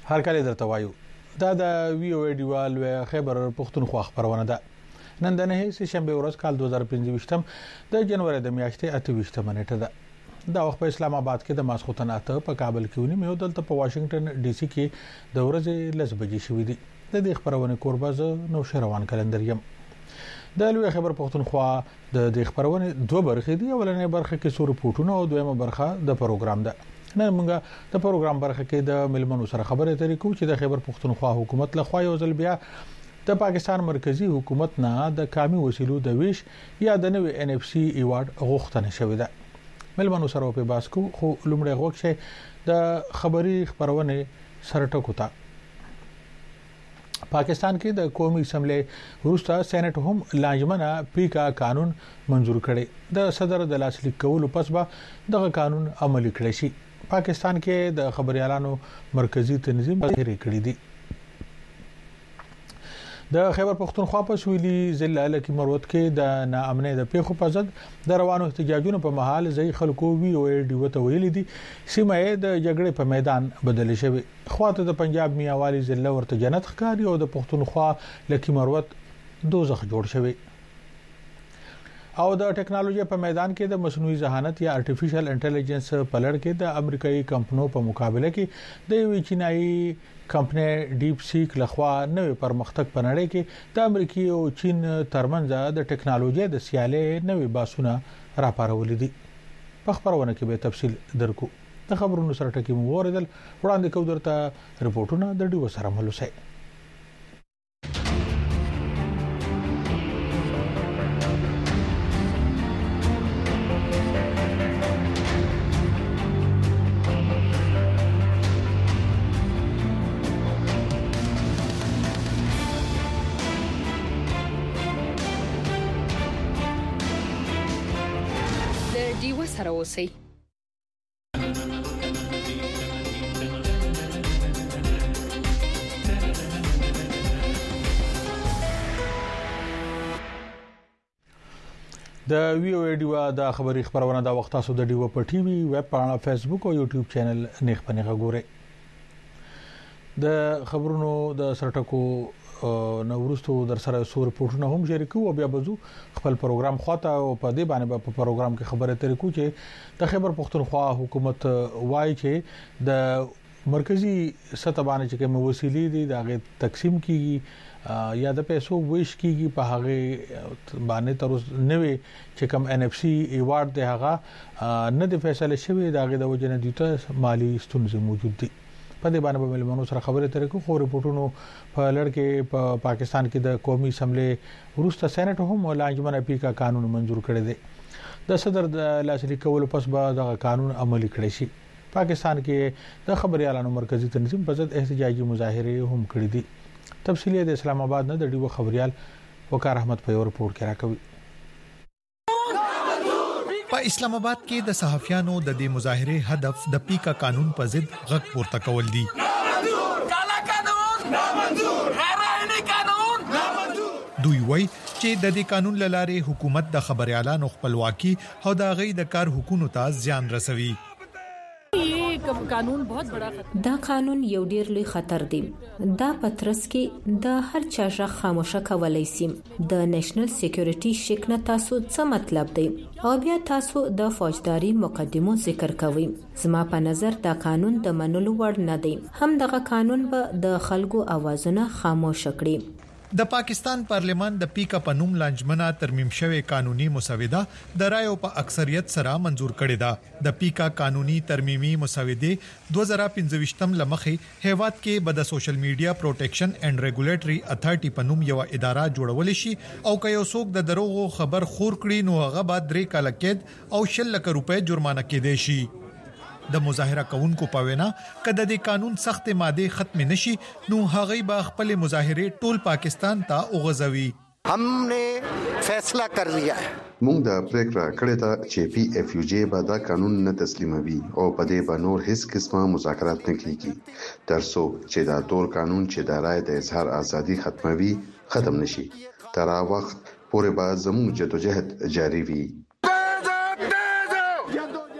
هر کله درته وایو دا د ویو ډیوال و خیبر پختونخوا خبرونه ده نن د نه سه شنبه ورځ کال 2025م د جنوري د میاشتې 28 نیټه ده دا وخت په اسلام آباد کې د ماسختن اته په کابل کې ونی مې دلته په واشنگټن ډي سي کې د ورځې لږ بجې شوې دي د دې خبرونه کورباز نو شروان کلندر یم د لوی خبر پختونخوا د خبرونه دوه برخې دي اولنې برخه کې سور پورټونه او دویمه برخه د پروګرام ده نن موږ د پروګرام برخه کې د ملمنو سره خبرې اترې کوو چې د خبر پختونخوا حکومت لخوا یو ځل بیا د پاکستان مرکزی حکومت نه د کامي وسیلو د ویش یا د نوې ان اف سي ایوارډ غوښتنه شوې ده ملمنو سره په باسکو خو لومړی غوښشه د خبري خبرونه سره ټکوتا پاکستان کې د قومي اسمبلی وروسته سېنات هم لانجمنه پیکا قانون منزور کړي د صدر د لاسلیک کولو پس به دغه قانون عملي کړي شي پاکستان کې د خبريالانو مرکزی تنظیم هېر کړی دي د خیبر پختونخوا په سویلي ضلع لکه مروت کې د ناامنۍ د پیښو په ضد د روانو احتجاجونو په محل ځای خلکو وی او ډی وته ویل دي سیمه د جګړې په میدان بدل شوی خواته د پنجاب میاوالي ضلع ورته جنت ښکاری او د پختونخوا لکه مروت دوزخ جوړ شوی او د ټکنالوژي په میدان کې د مصنوعي ذهانت یا ارتفیشل انټيليجنس په لړ کې د امریکایي کمپنیو په مقابله کې د یوې چینایي کمپنی ډیپ سیک لخوا نوې پرمختګ په نړۍ کې د امریکای او چین ترمنځ د ټکنالوژي د سیالۍ نوې باسونه راپارول دي په خبرونه کې به تفصیل درکو د خبرونو سره ټکی مو وردل وړاندې کوم درته رپورټونه د ډیو سره ملوسه سره اوسئ د ویو ډیو د خبري خبرونه د وخت تاسو د ډیو په ټي وي ویب پاڼه فیسبوک او یوټیوب چینل نیخ پنیغه ګورئ د خبرونو د سرټکو نورستو در سره سور پورټونه هم شریکو او بیا بزو خپل پروګرام خواته او په دې باندې په پروګرام کې خبره ترې کو چې د خیبر پختونخوا حکومت وایي چې د مرکزی سطح باندې چې کوم وسیلې دي دغه تقسیم کیږي یا د پیسو ویش کیږي په هغه باندې تر نوې چې کوم ان اف سي ایوارډ دی هغه نه د فیصله شوی دغه د وجنه دیته مالی ستونزې موجود دي په دې باندې به ملمنو سره خبرې ترې کو خو رپورټونو په لړ کې په پاکستان کې د قومي اسمبلی وروسته سېنات هم لانجمنه پیکا قانون منزور کړی دی د صدر د لاسلیک کولو پس به د قانون عملي کړی شي پاکستان کې د خبريالانو مرکزی تنظیم په ضد احتجاجي مظاهره هم کړې دي تفصیلی د اسلام آباد نه د ډیو خبريال وقار احمد په یو رپورټ کې راکوي په اسلام آباد کې د صحافیانو د دې مظاهره هدف د پیکا قانون په ضد غږ پورته کول دي کالا قانون نامنظور غیرعیني قانون نامنظور دوی وایي چې د دې قانون لاره حکومت د خبريالانو خپلواکي او د غي د کار حقوقو ته زیان رسوي قانون बहुत बड़ा دا قانون یو ډیر لوی خطر دی دا پترس کې د هر چا ځخ خاموشه کولای شي د نېشنل سکیورټي شکنه تاسو څه مطلب دی او بیا تاسو د فوجداري مقدمو ذکر کوئ زما په نظر دا قانون د منلو وړ نه دی هم دغه قانون به د خلکو اوازونه خاموش کړي د پاکستان پارلیمان د پیکا پنوم لانجمنه ترمیم شوی قانوني مسوده د رایو په اکثریت سره منزور کړې ده د پیکا قانوني ترمیمي مسوده 2015 لمخې هیواد کې به د سوشل میډیا پروټیکشن اینڈ ریګولیټري اتھارټي پنوم یو اداره جوړول شي او که یو څوک د دروغو خبر خور کړي نو هغه به 3 کال قید او 6 لک روپے جرمانه کېدای شي د مظاهره کوونکو په وینا کله د قانون سخت ماده ختم نشي نو هغه به خپل مظاهره ټول پاکستان ته اوغځوي हमने फैसला कर लिया है موږ د پریکړه کړې ده چې پی اف یو جی به دا قانون نه تسلیموي او په دې باندې نور هیڅ قسمه مذاکرات نه کیږي ترڅو چې دا ټول قانون چې د رائے د اظهار ازادي ختموي ختم نشي تر وخت پورې به زموږ جدوجہد جاری وي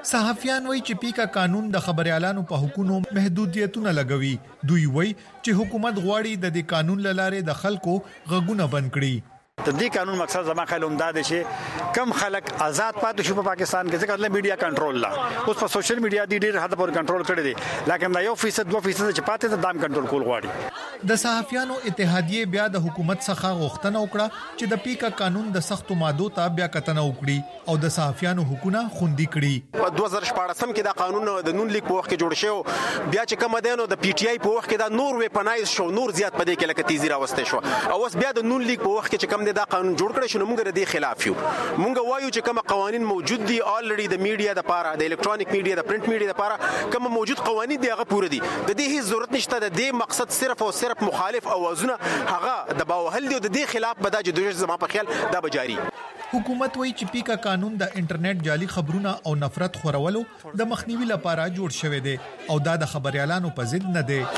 صحافیان وایي چې پیکا قانون د خبريالانو په حقوقو محدودیتونه لګوي. دوی وایي چې حکومت غواړي د دې قانون لاره د خلکو غږونه بند کړي. د دې قانون مقصد زما خیال همدا دی چې کم خلک آزاد پاتې شو په پاکستان کې ځکه د میډیا کنټرول لا اوس په سوشل میډیا دی ډیر حد پورې کنټرول کړی دی لکه دا 1% 2% چې پاتې د دام کنټرول کول غواړي. د صحافیانو اتحادیه بیا د حکومت څخه غوښتنه وکړه چې د پیکا قانون د سختو مادو ته بیا کتنه وکړي او د صحافیانو حقوقونه خوندي کړي. په 2014 کې دا قانون د نون لیگ په وخت کې جوړ شو بیا چې کوم دینو د پی ټی آی په وخت کې دا نور ویپنایز شو نور زیات پدې کې لکه تیزی راوسته شو او اوس بیا د نون لیگ په وخت کې چې کوم دا قانون جوړ کړی شو موږ د خلاف یو. موږ وایو چې کوم قوانين موجود دي الریډي د میډیا د لپاره د الکترونیک میډیا د پرنٹ میډیا لپاره کوم موجود قوانين دی هغه پوره دي. د دې هیڅ ضرورت نشته. د دې مقصد صرف او صرف مخالف اوازونه هغه د باوهل دي او د دې خلاف به د جدوجہد زما په خیال دا به جاری. حکومت وایي چې پیکا قانون د انټرنیټ جعلي خبرونه او نفرت خورولو د مخنیوي لپاره جوړ شوی دی او دا د خبريالانو په ضد نه دی.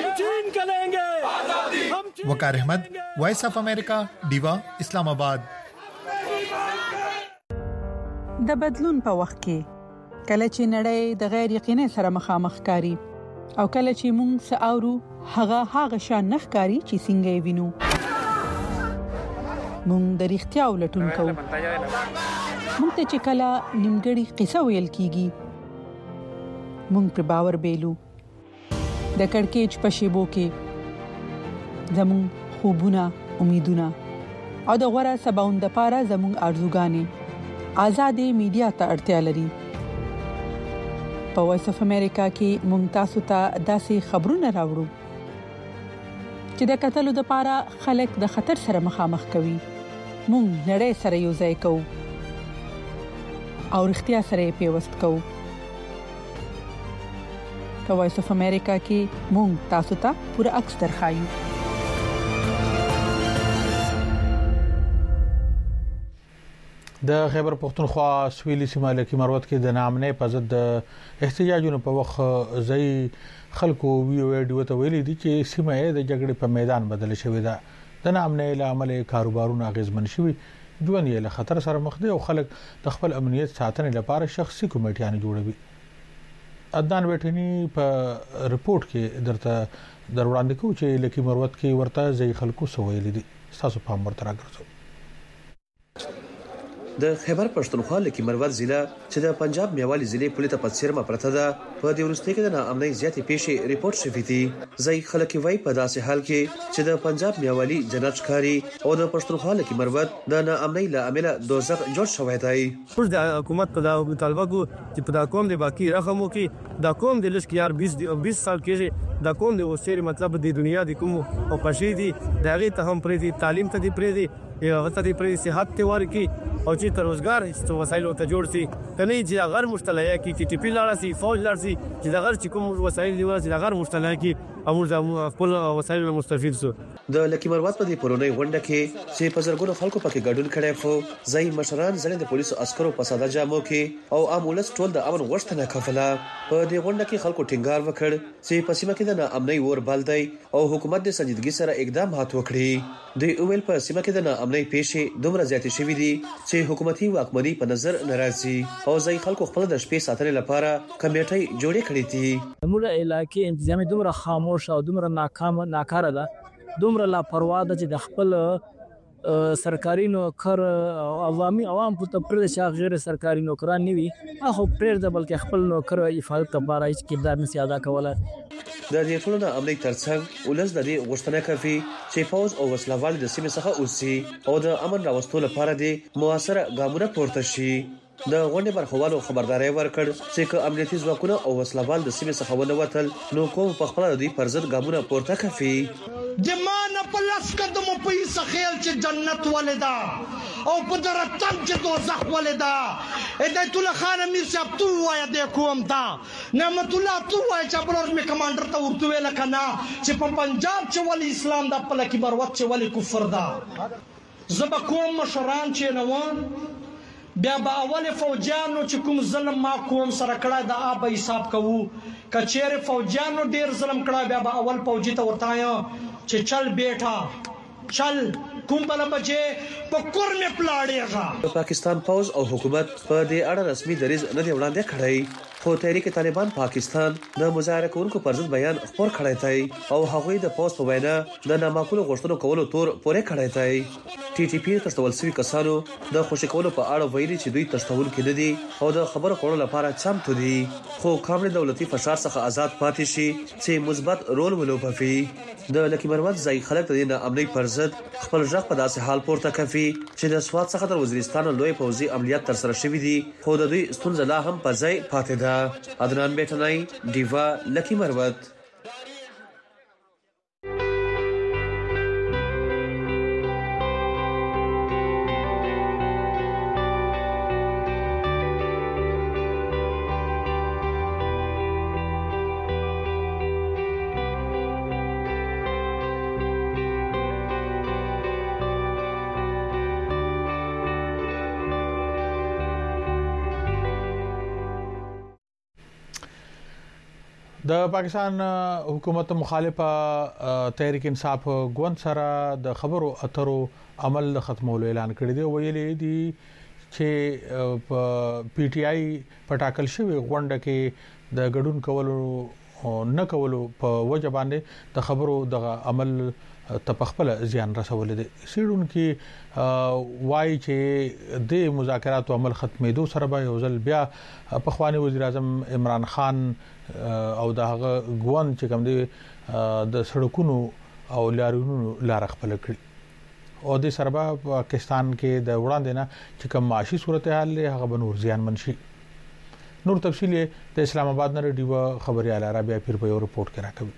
وقار احمد وایس اف امریکا دیوا اسلام آباد. د بدلون په وخت کې کله چې نړۍ د غیر یقیني سره مخامخ کاری او کله چې موږ ساورو هغه شان نخکاری چې څنګه وینو موږ د اړتیا ولټون کوو. موږ ته چې کله نیمګړی قصه ویل کیږي موږ پر باور بیلو. د کڑکېچ په شیبو کې زمون خوبونه امیدونه او د غوړه سباوند لپاره زمون ارزوګانې آزادې میډیا ته اړتیا لري. په وایس اف امریکا کې مونږ تاسو ته داسې خبرونه راوړو چې د قتلو لپاره خلک د خطر سره مخامخ کوي. مونږ نړۍ سره یو ځای کوو او اړتیا سره پیوست کوو. په وایس اف امریکا کې مونږ تاسو ته پوره عکس درخایو. د خیبر پختونخوا سویلي سیمه لکه مروت کې د نامنې په ضد د احتجاجونو په وخت ځای خلکو ویډیو ته ویلي دي چې سیمه د جګړې په میدان بدل شوې ده. د نامنې له امله کاروبارونه اغیزمن شوي ژوند یې له خطر سره مخ دي او خلک د خپل امنیت ساتنې لپاره شخصي کمیټیان جوړوي. عدنان وټنی په رپورت کې درته وړاندې کوم چې لکه مروت کې ورته ځای خلکو سویل دي. تاسو په امر تر راګرځو. د خیبر پښتونخوا لکه مروت ضلع چې د پنجاب میوالي ضلع پولیټه په څیرمه پرته ده په دې ورسته کې د ناامنۍ زیاتې پیښې ریپورت شوې دي. ځای خلک وایي په داسې حال کې چې د پنجاب میوالي جنت ښکاری او د پښتونخوا لکه مروت د ناامنۍ له امله دوزخ جوړ شوی دی. پر د حکومت په دا مطالبه کو چې په دا قوم د باقی رقمو کې دا قوم د لږ یار 20 سال کې دا قوم د وسیر مطلب د دنیا د کوم او پښې دي دغه ته هم پرې دي تعلیم ته دي پرې دي یا وته دي پرې صحت ته ورکی او چې تر روزګار هیڅ وسایل ته جوړ سي کني چې غیر مشتلیا کی ټي پی لاړ سي فوج لاړ سي چې غیر چې کوم وسایل دی ورسي غیر مشتلیا کی امور خپل وسایل مستفید سو. د لکی مروت په دې پرونی غونډه کې چې په زرګونو خلکو پکې ګډون کړي خو ځای مشران ځنه د پولیسو عسکرو په ساده جامو کې او امولس ټول د امن غوښتنه کوله. په دې غونډه کې خلکو ټینګار وکړ چې په سیمه کې د ناامنۍ ور بل دی او حکومت د سنجیدګۍ سره اقدامات وکړي. دوی اویل په سیمه کې د ناامنۍ پیښې دومره زیاتې شوې دي چې حکومتي واکمنۍ په نظر ناراضي او ځای خلکو خپل د شپې ساتنې لپاره کمیټې جوړې کړې دي. موږ علاقې انتظامی دومره خاموش او دومره ناکاره ده دومره لا پروا ده چې د خپل سرکاري نوکر عوام په تپره شاغ غیر سرکاري نوکران نیوي هغه پرېر د بلکې خپل نوکر حفاظت لپاره هیڅ کردار نشي ادا کولای. د دې ټولو امنیت ترڅنګ ولز د دې غوښتنه کوي چې فوج او وسلوال د سیمې څخه اوسي او د امن راوستلو لپاره د موثر ګامونه پورته شي. د غونډې برخوالو خبرداري ورکړ چې ک امنیتي ځواکونه او وسلوال د سیمې څخه ونه وتل نو کوم په خپل د پر ضد ګامونه پورته کوي. د مان په لاس قدم په یې خیال چې جنت ولدا او په درتم چې دوزخ ولدا. هدایت الله خان امیر صاحب تو وای د کوم تا نعمت الله تو وای چې برور می کمانډر ته ورته ویل کنا چې په پنجاب چې ول اسلام د خپل کې مروت چې ول کفر دا زب کوم مشران چې نو بیا به اول فوجانو چې کوم ظلم ما کوم سره کړه دا اب حساب کوو کچېره فوجانو ډیر ظلم کړه بیا به اول فوجي ته ورتایا چې چل بیٹا چل کوم بل بچي په کور مې پلاړېږه. پاکستان پوز او حکومت په دې اړه رسمي دریځ نه دی وړاندې کړی، خو تحریک طالبان پاکستان د مظاهره کوونکو پر ضد بیان خپور کړی دی او هغوی د پوز په وینا د نامعقوله غوښتنو کولو تور پورې کړی دی. ټي ټي پی تشتول سوي کسانو د خوشی کولو په اړه ویلي چې دوی تشتول کې نه دي او د خبرو کولو لپاره چمتو دي، خو کامل دولتي فشار څخه آزاد پاتې شي چې مثبت رول ولوبوي. د لکی مروت ځای خلک د دې امنیت پر ضد خپل ځخ په داسې حال پورته کوي چې د سواد څخه تر وزیرستان لوی پوځي عملیات تر سره شوې دي، خو د دوی ستونزه لا هم په ځای پاتې ده. عدنان بیٹنای، دیوا، لکی مروت. د پاکستان حکومت مخالفه تحریک انصاف ګوند سره د خبرو اترو عمل ختمولو اعلان کړی دی. ویلي دي چې په پی ټ آی پټاکل شوی غونډه کې د ګډون کولو نه کولو په وجه باندې د خبرو د عمل تپخپل زیان رسول دي. سیډون کې وای چې د مذاکراتو عمل ختمېدو سره به یو ځل بیا پخوانی وزیر اعظم عمران خان او دغه ګوند چې کوم دي د سړکونو او لارونو لار خپل کړی او د سربا پاکستان کې د وړاندې نه چې کوم معاشي صورتحال له هغه بنور زیان منشي. نور تفصیل د اسلام آباد نه ریډیو خبريال عربیا پیر په یو رپورت کې راکوي.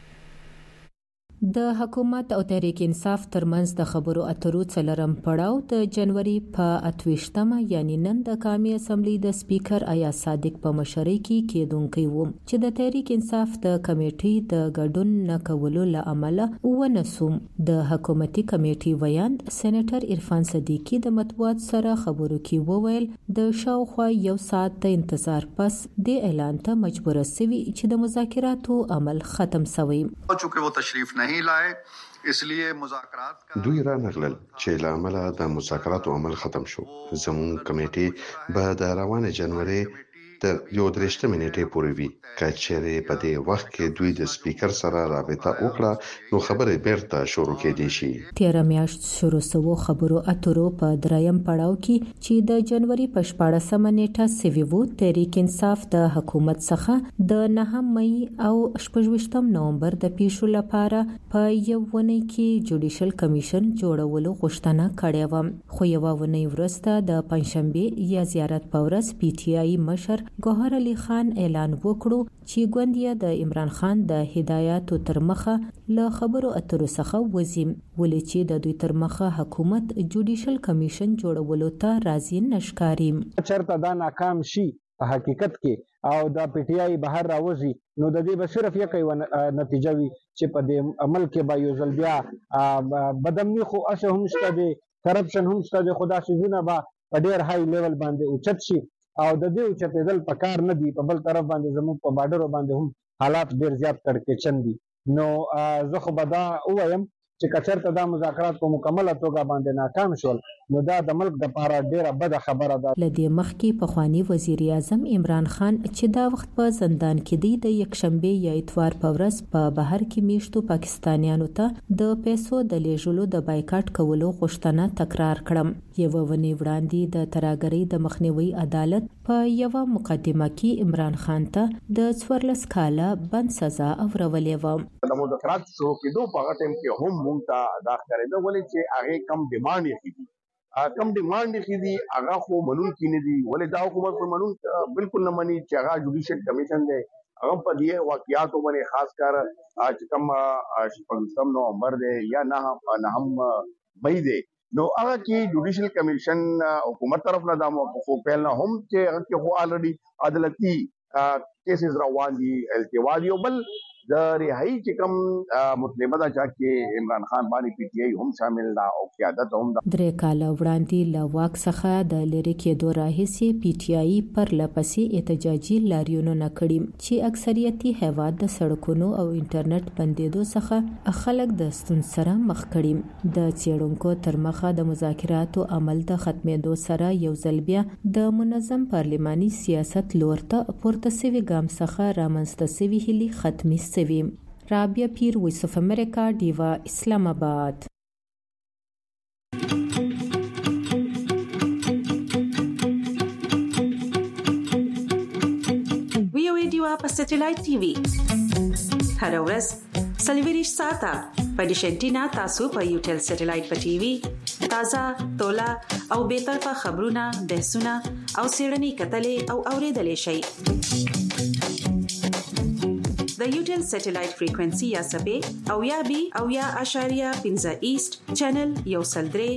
د حکومت او تحریک انصاف ترمنځ د خبرو اترو څلرم پړاو د جنوري په 28مه یعنی نن د قومي اسمبلی د سپیکر ایاز صادق په مشرۍ کې کېدونکې و چې د تحریک انصاف د کمیټې د ګډون نه کولو لامل ونسوم. د حکومتي کمیټې ویاند سېنیټر عرفان صدیقی د مطبوعات سره خبرو کې وویل د شاوخوا یو ساعت د انتظار پس د اعلان ته مجبور شوی چې د مذاکراتو عمل ختم شوی. چونکه وہ تشریف نہیں لائے اس لیے مذاکرات دوی را نغلل چې لامل د مذاکراتو عمل ختم شو. زمون کمیټې به د روانه جنوري تر 13 منټې پورې وي. کچېره په دې وخت کې دوی د سپیکر سره رابطه وکړه نو خبرې بیرته شروع کېدې شي. 13 میاشت شروع سوو خبرو اترو په دریم پړاو کې چې د جنوري په 14مه نیټه سوي وو تحریک انصاف د حکومت څخه د 9 مې او 28 نومبر د پیښو لپاره په یو ونی کې جوډیشل کمیشن جوړولو غوښتنه کړې و، خو یو ونی ورسته د پنځشنبه یا زیارت په ورځ پی ټ آی مشر ګوهر علي خان اعلان وکړو چې ګوندیا د عمران خان د هدایاتو تر مخه له خبرو اترو څخه وزیم، ولې چې د دوی تر مخه حکومت جوډیشل کمیشن جوړولو ته راضي نشکاري. چرته دا ناکام شي په حقیقت کې او د پی ټ آی بهر راوځي نو د دې به صرف یو نتیجه وي چې په دې عمل کې به یو ځل بیا بدامني خو اسه هم شته دي، کرپشن هم شته دي، خدا شزونه به په ډیر های لیول باندې اوچت شي او د دې اوچتېدل په کار نه دي. په بل طرف باندې زموږ په بارډر باندې هم حالات ډیر زیات کړکېچن دي. نو زه خو به دا وایم چې کچرته دا مذاکرات په مکمله توګه باندې ناکام شول نو دا د ملک د لپاره ډیره بده خبره ده. لدې مخکې پخوانی وزیر اعظم عمران خان چې دا وخت په زندان کې دی د یکشنبه یا اتوار په ورځ په بهر کې میشتو پاکستانیانو ته د پیسو د لیږلو د بایکاټ کولو غوښتنه تکرار کړم. یو ونی وړاندې د تراګری د مخنیوي عدالت په یو مقدمه کې عمران خان ته د 14 کاله بند سزا اورولې و. د مذاکرات شروع کېدو په هغه ټیم کې هم مونږ ته دا ښکارېده ولې چې هغه کم ډیماند یې دي کم ډیماند یې دي هغه خو منون کې نه دي، ولې دا حکومت پر منون بالکل نه مني چې هغه جوډیشل کمیشن دی هغه په دې واقعیاتو باندې خاص کر چې کوم 15 نومبر دی یا نه مې دی نو هغه کې جوډیشل کمیشن حکومت طرف نه دا موقف پیل نه هم چې هغه خو الریډي عدالتي کیسز روان دي التوا دی. بل د رهایی چې کوم مطلبه دا چې عمران خان باندې پی ټی آی هم شامل دا او قیادت هم دا درې کاله وړاندې له واک څخه د لری کېدو راهیسې پی ټی آی پر لپسې احتجاجي لاریونونه کړي چې اکثریتي هیواد د سړکونو او انټرنیټ بندیدو څخه خلک د ستونزو سره مخ کړي. د څېړونکو تر مخه د مذاکراتو عمل د ختمېدو سره یو ځل بیا د منظم پارلماني سیاست لور ته پورته سوي ګام څخه رامنځته سوي هلي ختمي سوي. رابعه پیر، وایس اف امریکا، ډیوا، اسلام آباد. ویو ډیوا په سټلایټ ټي وي هر ورځ 24 ساعته په ډیشنټینا تاسو په یوټل سټلایټ په ټي وي تازه تولا او به طرفه خبرونه، بحثونه او سیړنی کتلې او اوریدلې شي. د یوټل سټلایټ فریکوئنسي یا سبې او یا بي او یا اشاریه 15 ایست چینل یو سلدري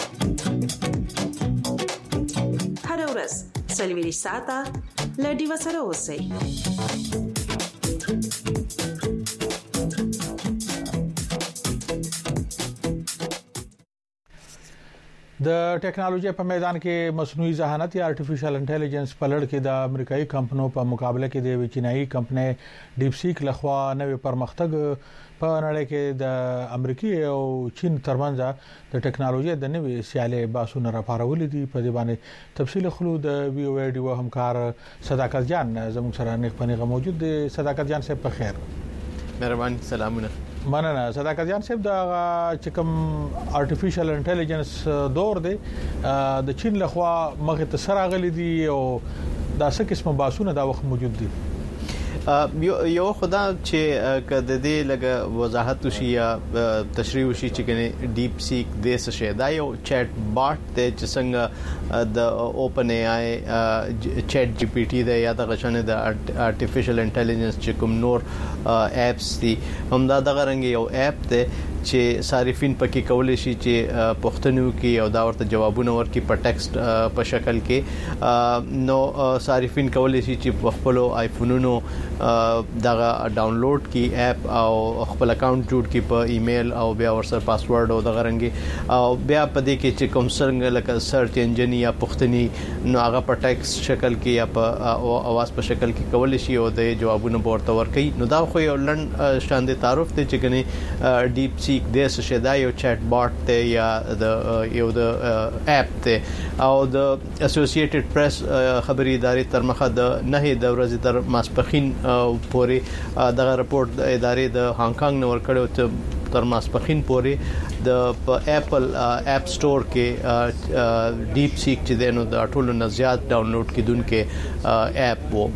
هر ورځ 24 ساعته لډي وسره اوسئ. د ټیکنالوژي په میدان کې مصنوعي ذهانت یا آرټیفیشل انټيليجنس په لړ کې د امریکایي کمپنیو په مقابله کې د چینایي کمپنۍ ډیپ سیک لخوا نوې پرمختګ په نړۍ کې د امریکای او چین ترمنځ د ټیکنالوژي د نوې سیالۍ باسونه راپارولې دي. په دې باندې تفصیل خلو د وی او ډیو همکار صداقت جان زموږ سره نېغ پنيغه موجود دي. صداقت جان صاحب په خیر. مهرباني، سلامونه. مننه صداقت جان صاحب. د چې کوم آرټیفیشل انټيليجنس دور دی د چین لخوا مخه ته سره غلي دي او دا څه قسمه باسونه دا وخت موجود دي. یو خدا چې کده دې لګه وضاحت وشي یا تشریح وشي چې کنه ډیپ سیک د څه شي دا یو چیټ باټ ته چې څنګه د اوپن ای آی چیټ جی پی ټی د یا د غشنه د آرټیفیشل انټيليجنس چې کوم نور اپس دي هم دا دغه رنګ یو اپ ته چې صارفین پکې کولای شي چې پښتنو کې او دا ورته جوابونه ورکړي په ټیکسټ په شکل کې. نو صارفین کولای شي چې په خپل آیفونونو دغه ډاونلوډ کی اپ او خپل اکاونټ جوړ کی په ایمیل او بیا ورسره پاسورډ او دغه رنګي او بیا په دې کې چې کوم څنګه لکه سرچ انجن یا پښتني نو هغه په ټیکسټ شکل کې یا په اواز په شکل کې کولای شي او د جوابونو ورته ورکړي. نو دا خو یو لړ شاندې تعارف ته چې کني ډیپ سیک د څه شي دا یو چیټ باټ ته یا د یو د اپ ته او د اسوسییټډ پریس خبري ادارې تر مخه د نه د ورځې تر ماسپخین پورې دغه رپورت د ادارې د هانګ کانګ نور کړو تر ماسپخین پورې د اپل اپ سٹور کې ډیپ سیک چې دنو د ټولو نه زیات ډاونلوډ کیدونکو اپ وو.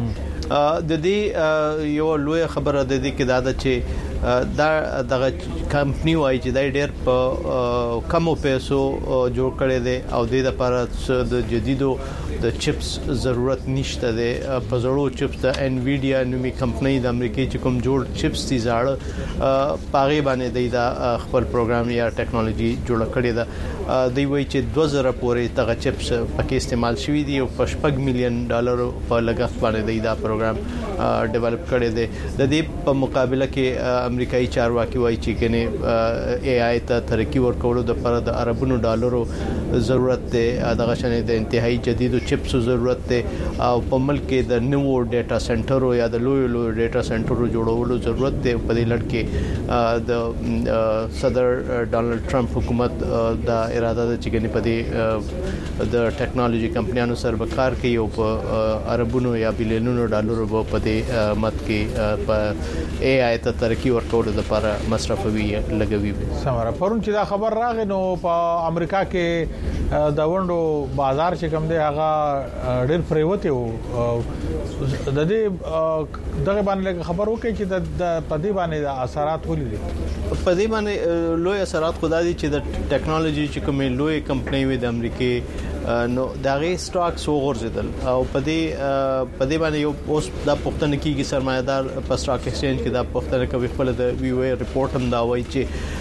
د دې یو لوی خبره د دې کې دا چې دا دغه کمپنی وایي چې دا ډېر په کمو پیسو جوړ کړي دي او د لپاره د جديدو د چپس ضرورت نشته دي. په زړو چپس د انویډیا نومي کمپنی د امریکای چې کوم جوړ چپس دي زاړه پاغي باندې د خپل پروګرام یا ټیکنالوژي جوړ کړي ده. دوی وایي چې 2000 پورې دغه چپس پکې استعمال شوي دي او په $5 مليون په لګښت باندې دا پروګرام ډیولپ کړي دي. د دې په مقابله کې امریکایي چارواکي وایي چې کنه ای آی ته ترقی ورکولو د پر د اربونو ډالرو ضرورت ده. دغه شنه د انتهایی جديدو چپس ضرورت ده او په ملک کې د نوو ډیټا سنټرو یا د لوی ډیټا سنټرو جوړولو ضرورت ده. په دې لړ کې د صدر ډونالد ټرمپ حکومت د اراده ده چې کنه په دې د ټیکنالوژي کمپنیانو سره به کار کوي او په اربونو یا بلینونو ډالرو په دې مت کې په ای آی ته ترقی ورکول د لپاره مصرفوي لګوي. سمره پرون چې دا خبر راغی نو په امریکا کې د وندو بازار چې کوم دی هغه ډېر پریوته وو. د دې دغه باندې خبر وکړي چې د پدې باندې د اثرات ولې په دې باندې لوی اثرات خدای دي چې د ټیکنالوژي چې کومې لوی کمپنۍ وي د امریکای نو داغه سټاکس وغورځیدل او په دې باندې یو اوس د پښتون کېږي سرمایدار په سټاک ایکسچینج کې د پښتون کوي خپل د وی او ریپورت هم دا وایي چې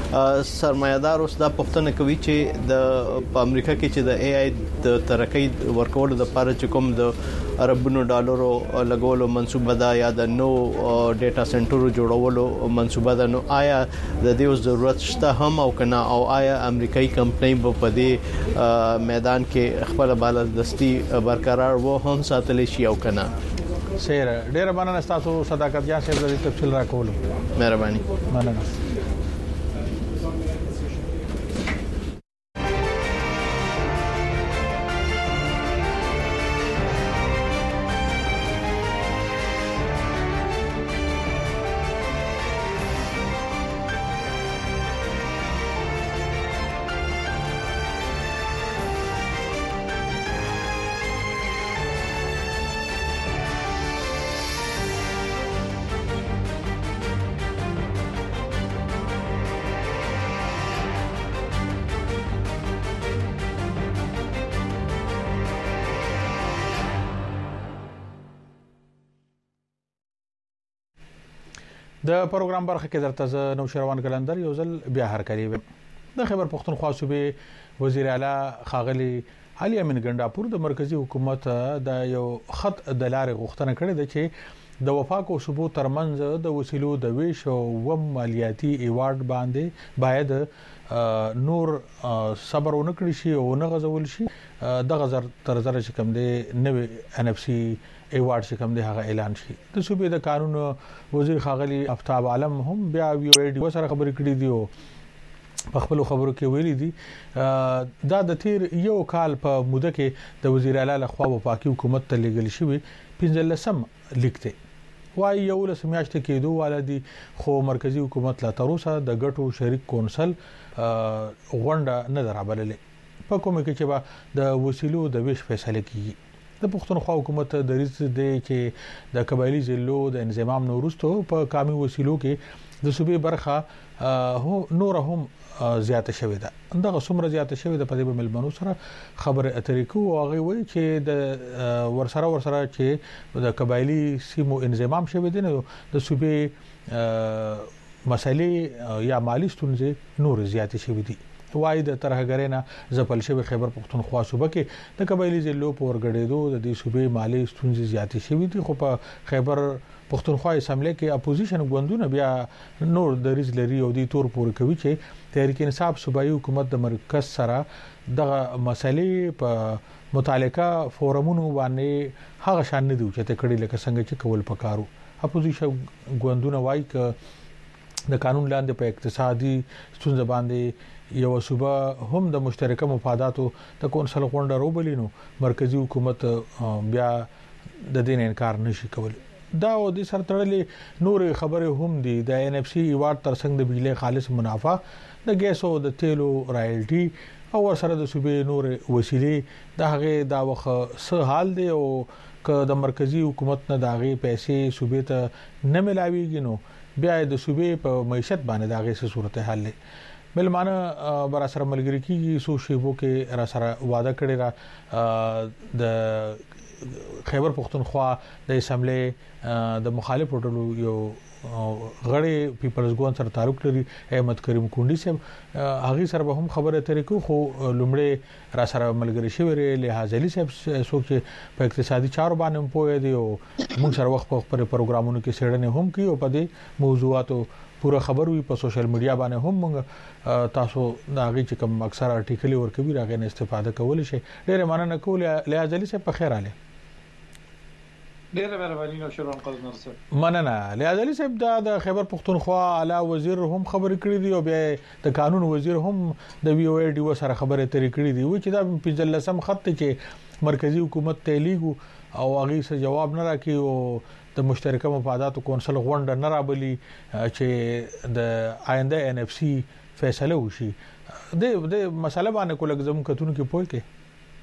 سرمایدار اوس دا پښتنه کوي چې د امریکا کې چې د AI د ترقۍ ورکول د لپاره چې کوم د اربونو ډالرو لګولو منصوبه ده یا د نو ډیټا سنټرو جوړولو منصوبه ده، نو آیا د دې ضرورت شته هم او کنه، او آیا امریکایي کمپنۍ په دې میدان کې خپل بالادستی برقرار وو هم ساتلی شي او کنه؟ سیر ډیر مننه تاسو صداقت یا صاحب د تفصیل راکولو. مهرباني. مننه. د پروګرام برخه کې درته ز نو شروان کلندر یو ځل بیا هر کلی د خیبر پختونخوا صوبې وزیر اعلی خاغلی علي امین ګنداپور د مرکزی حکومت د یو خط د لارې غوښتنه کړې ده چې د وفاق او صوبو ترمنځ د وسیلو د ویش او مالیاتي ایوارډ باندې باید نور صبر ونکړي شي او نه غزول شي. د غزر تر زره چې کوم دی نوې NFC ایوارډ چې کوم دی هغه اعلان شي. د صوبې د قانون وزیر خاغلی افتاب عالم هم بیا ویډیو سره خبرې کړې دي او په خپل خبرو کې ویلي دي دا د تیر یو کال په موده کې د وزیر اعلی لخوا وفاقي حکومت ته لګل شوی 15 لیکته وای یو له میاشتې کېدو ولادي خو مرکزی حکومت لا تر اوسه د ګټو شریک کونسل غونډه نه درابللې په کومه کې چې د وسیلو د ویش فیصله کیږي. د پښتونخوا حکومت د ریس دی چې د قبایلی ضلعو د انضمام نورستو په کامي وسیلو کې د صوبې برخه نور هم زیاته شوې ده. دغه څومره زیاته شوې ده په دې ملمنو سره خبره اترې کو او هغه وایي چې د ورسره چې د قبایلی سیمو انضمام شوې دي نو د صوبې مسلې یا مالی ستونزې نور زیاتې شوې دي. وای د ترهګرینا زپل شوی خیبر پختونخوا صوبه کې د قبایلی ضلعو په ورګړېدو د دې صوبې مالی ستونزې زیاتې شوې دي. خو په خیبر پختونخوا اسمبلی کې اپوزیشن غوندونه بیا نور د ریز لري او د تور پور کوي چې تحریک انصاف صوبایي حکومت د مرکز سره د مسلې په متعلقه فورمونو باندې هغه شان نه دی چې ته کړي لکه څنګه چې کول پکارو. اپوزیشن غوندونه وای ک د قانون لاندې په اقتصادي ستونزې باندې یو صوبه هم د مشترکه مفاداتو د کونسل غونډه روبلینو مرکزی حکومت بیا د دین انکار نشي کولای. دا او د سر تړلې نور خبره هم دي. د NFC ایوارډ ترڅنګ د بجلی خالص منافع د ګیس او د تیلو رایلټي او سره د صوبې نور وسیلې د هغه دا وخت سه حال دی او ک د مرکزی حکومت نه داغي پیسې صوبې ته نه ملاويږي نو بیا د صوبې په معیشت باندې داغي څه صورتحال دی. ملمانه بر سره ملګری کیږي سو شیبو کې را سره وعده کړی را د خیبر پختونخوا د اسمبلی د مخالف ټولو یو غړي پیپلز ګوند سره تعلق لري احمد کریم کونډي صاحب هغه سره به هم خبره طریقو خو لومړی را سره ملګری شوی لحاظ علي صاحب څوک چې په اقتصادي چارو باندې پوهه دی او موږ سره وخت په پروګرامونو کې سړنه هم کوي او په دې موضوعاتو پورا خبر وي. په سوشل میډیا باندې هم موږ تاسو دا غي چې کوم اکثر ارټیکل ورکوي راغې نه استفاده کول شي. ډېر مننه کول لحاظ علي صاحب په خیر اله. ډېر مهرباني نو شروع قزنر صاحب. مننه لحاظ علي صاحب د خیبر پختونخوا اعلی وزیر هم خبرې کړې دي او بیا د قانون وزیر هم د VOAD سره خبرې ترې کړې دي و چې دا 15 خط چې مرکزی حکومت ته لیګو او هغه څه جواب نه راکړي او د مشترکه مفاداتو کونسل غونډه نه رابلی چې د آینده NFC فیصله وشي. د مسله باندې کولګزم کتون کې پوي کې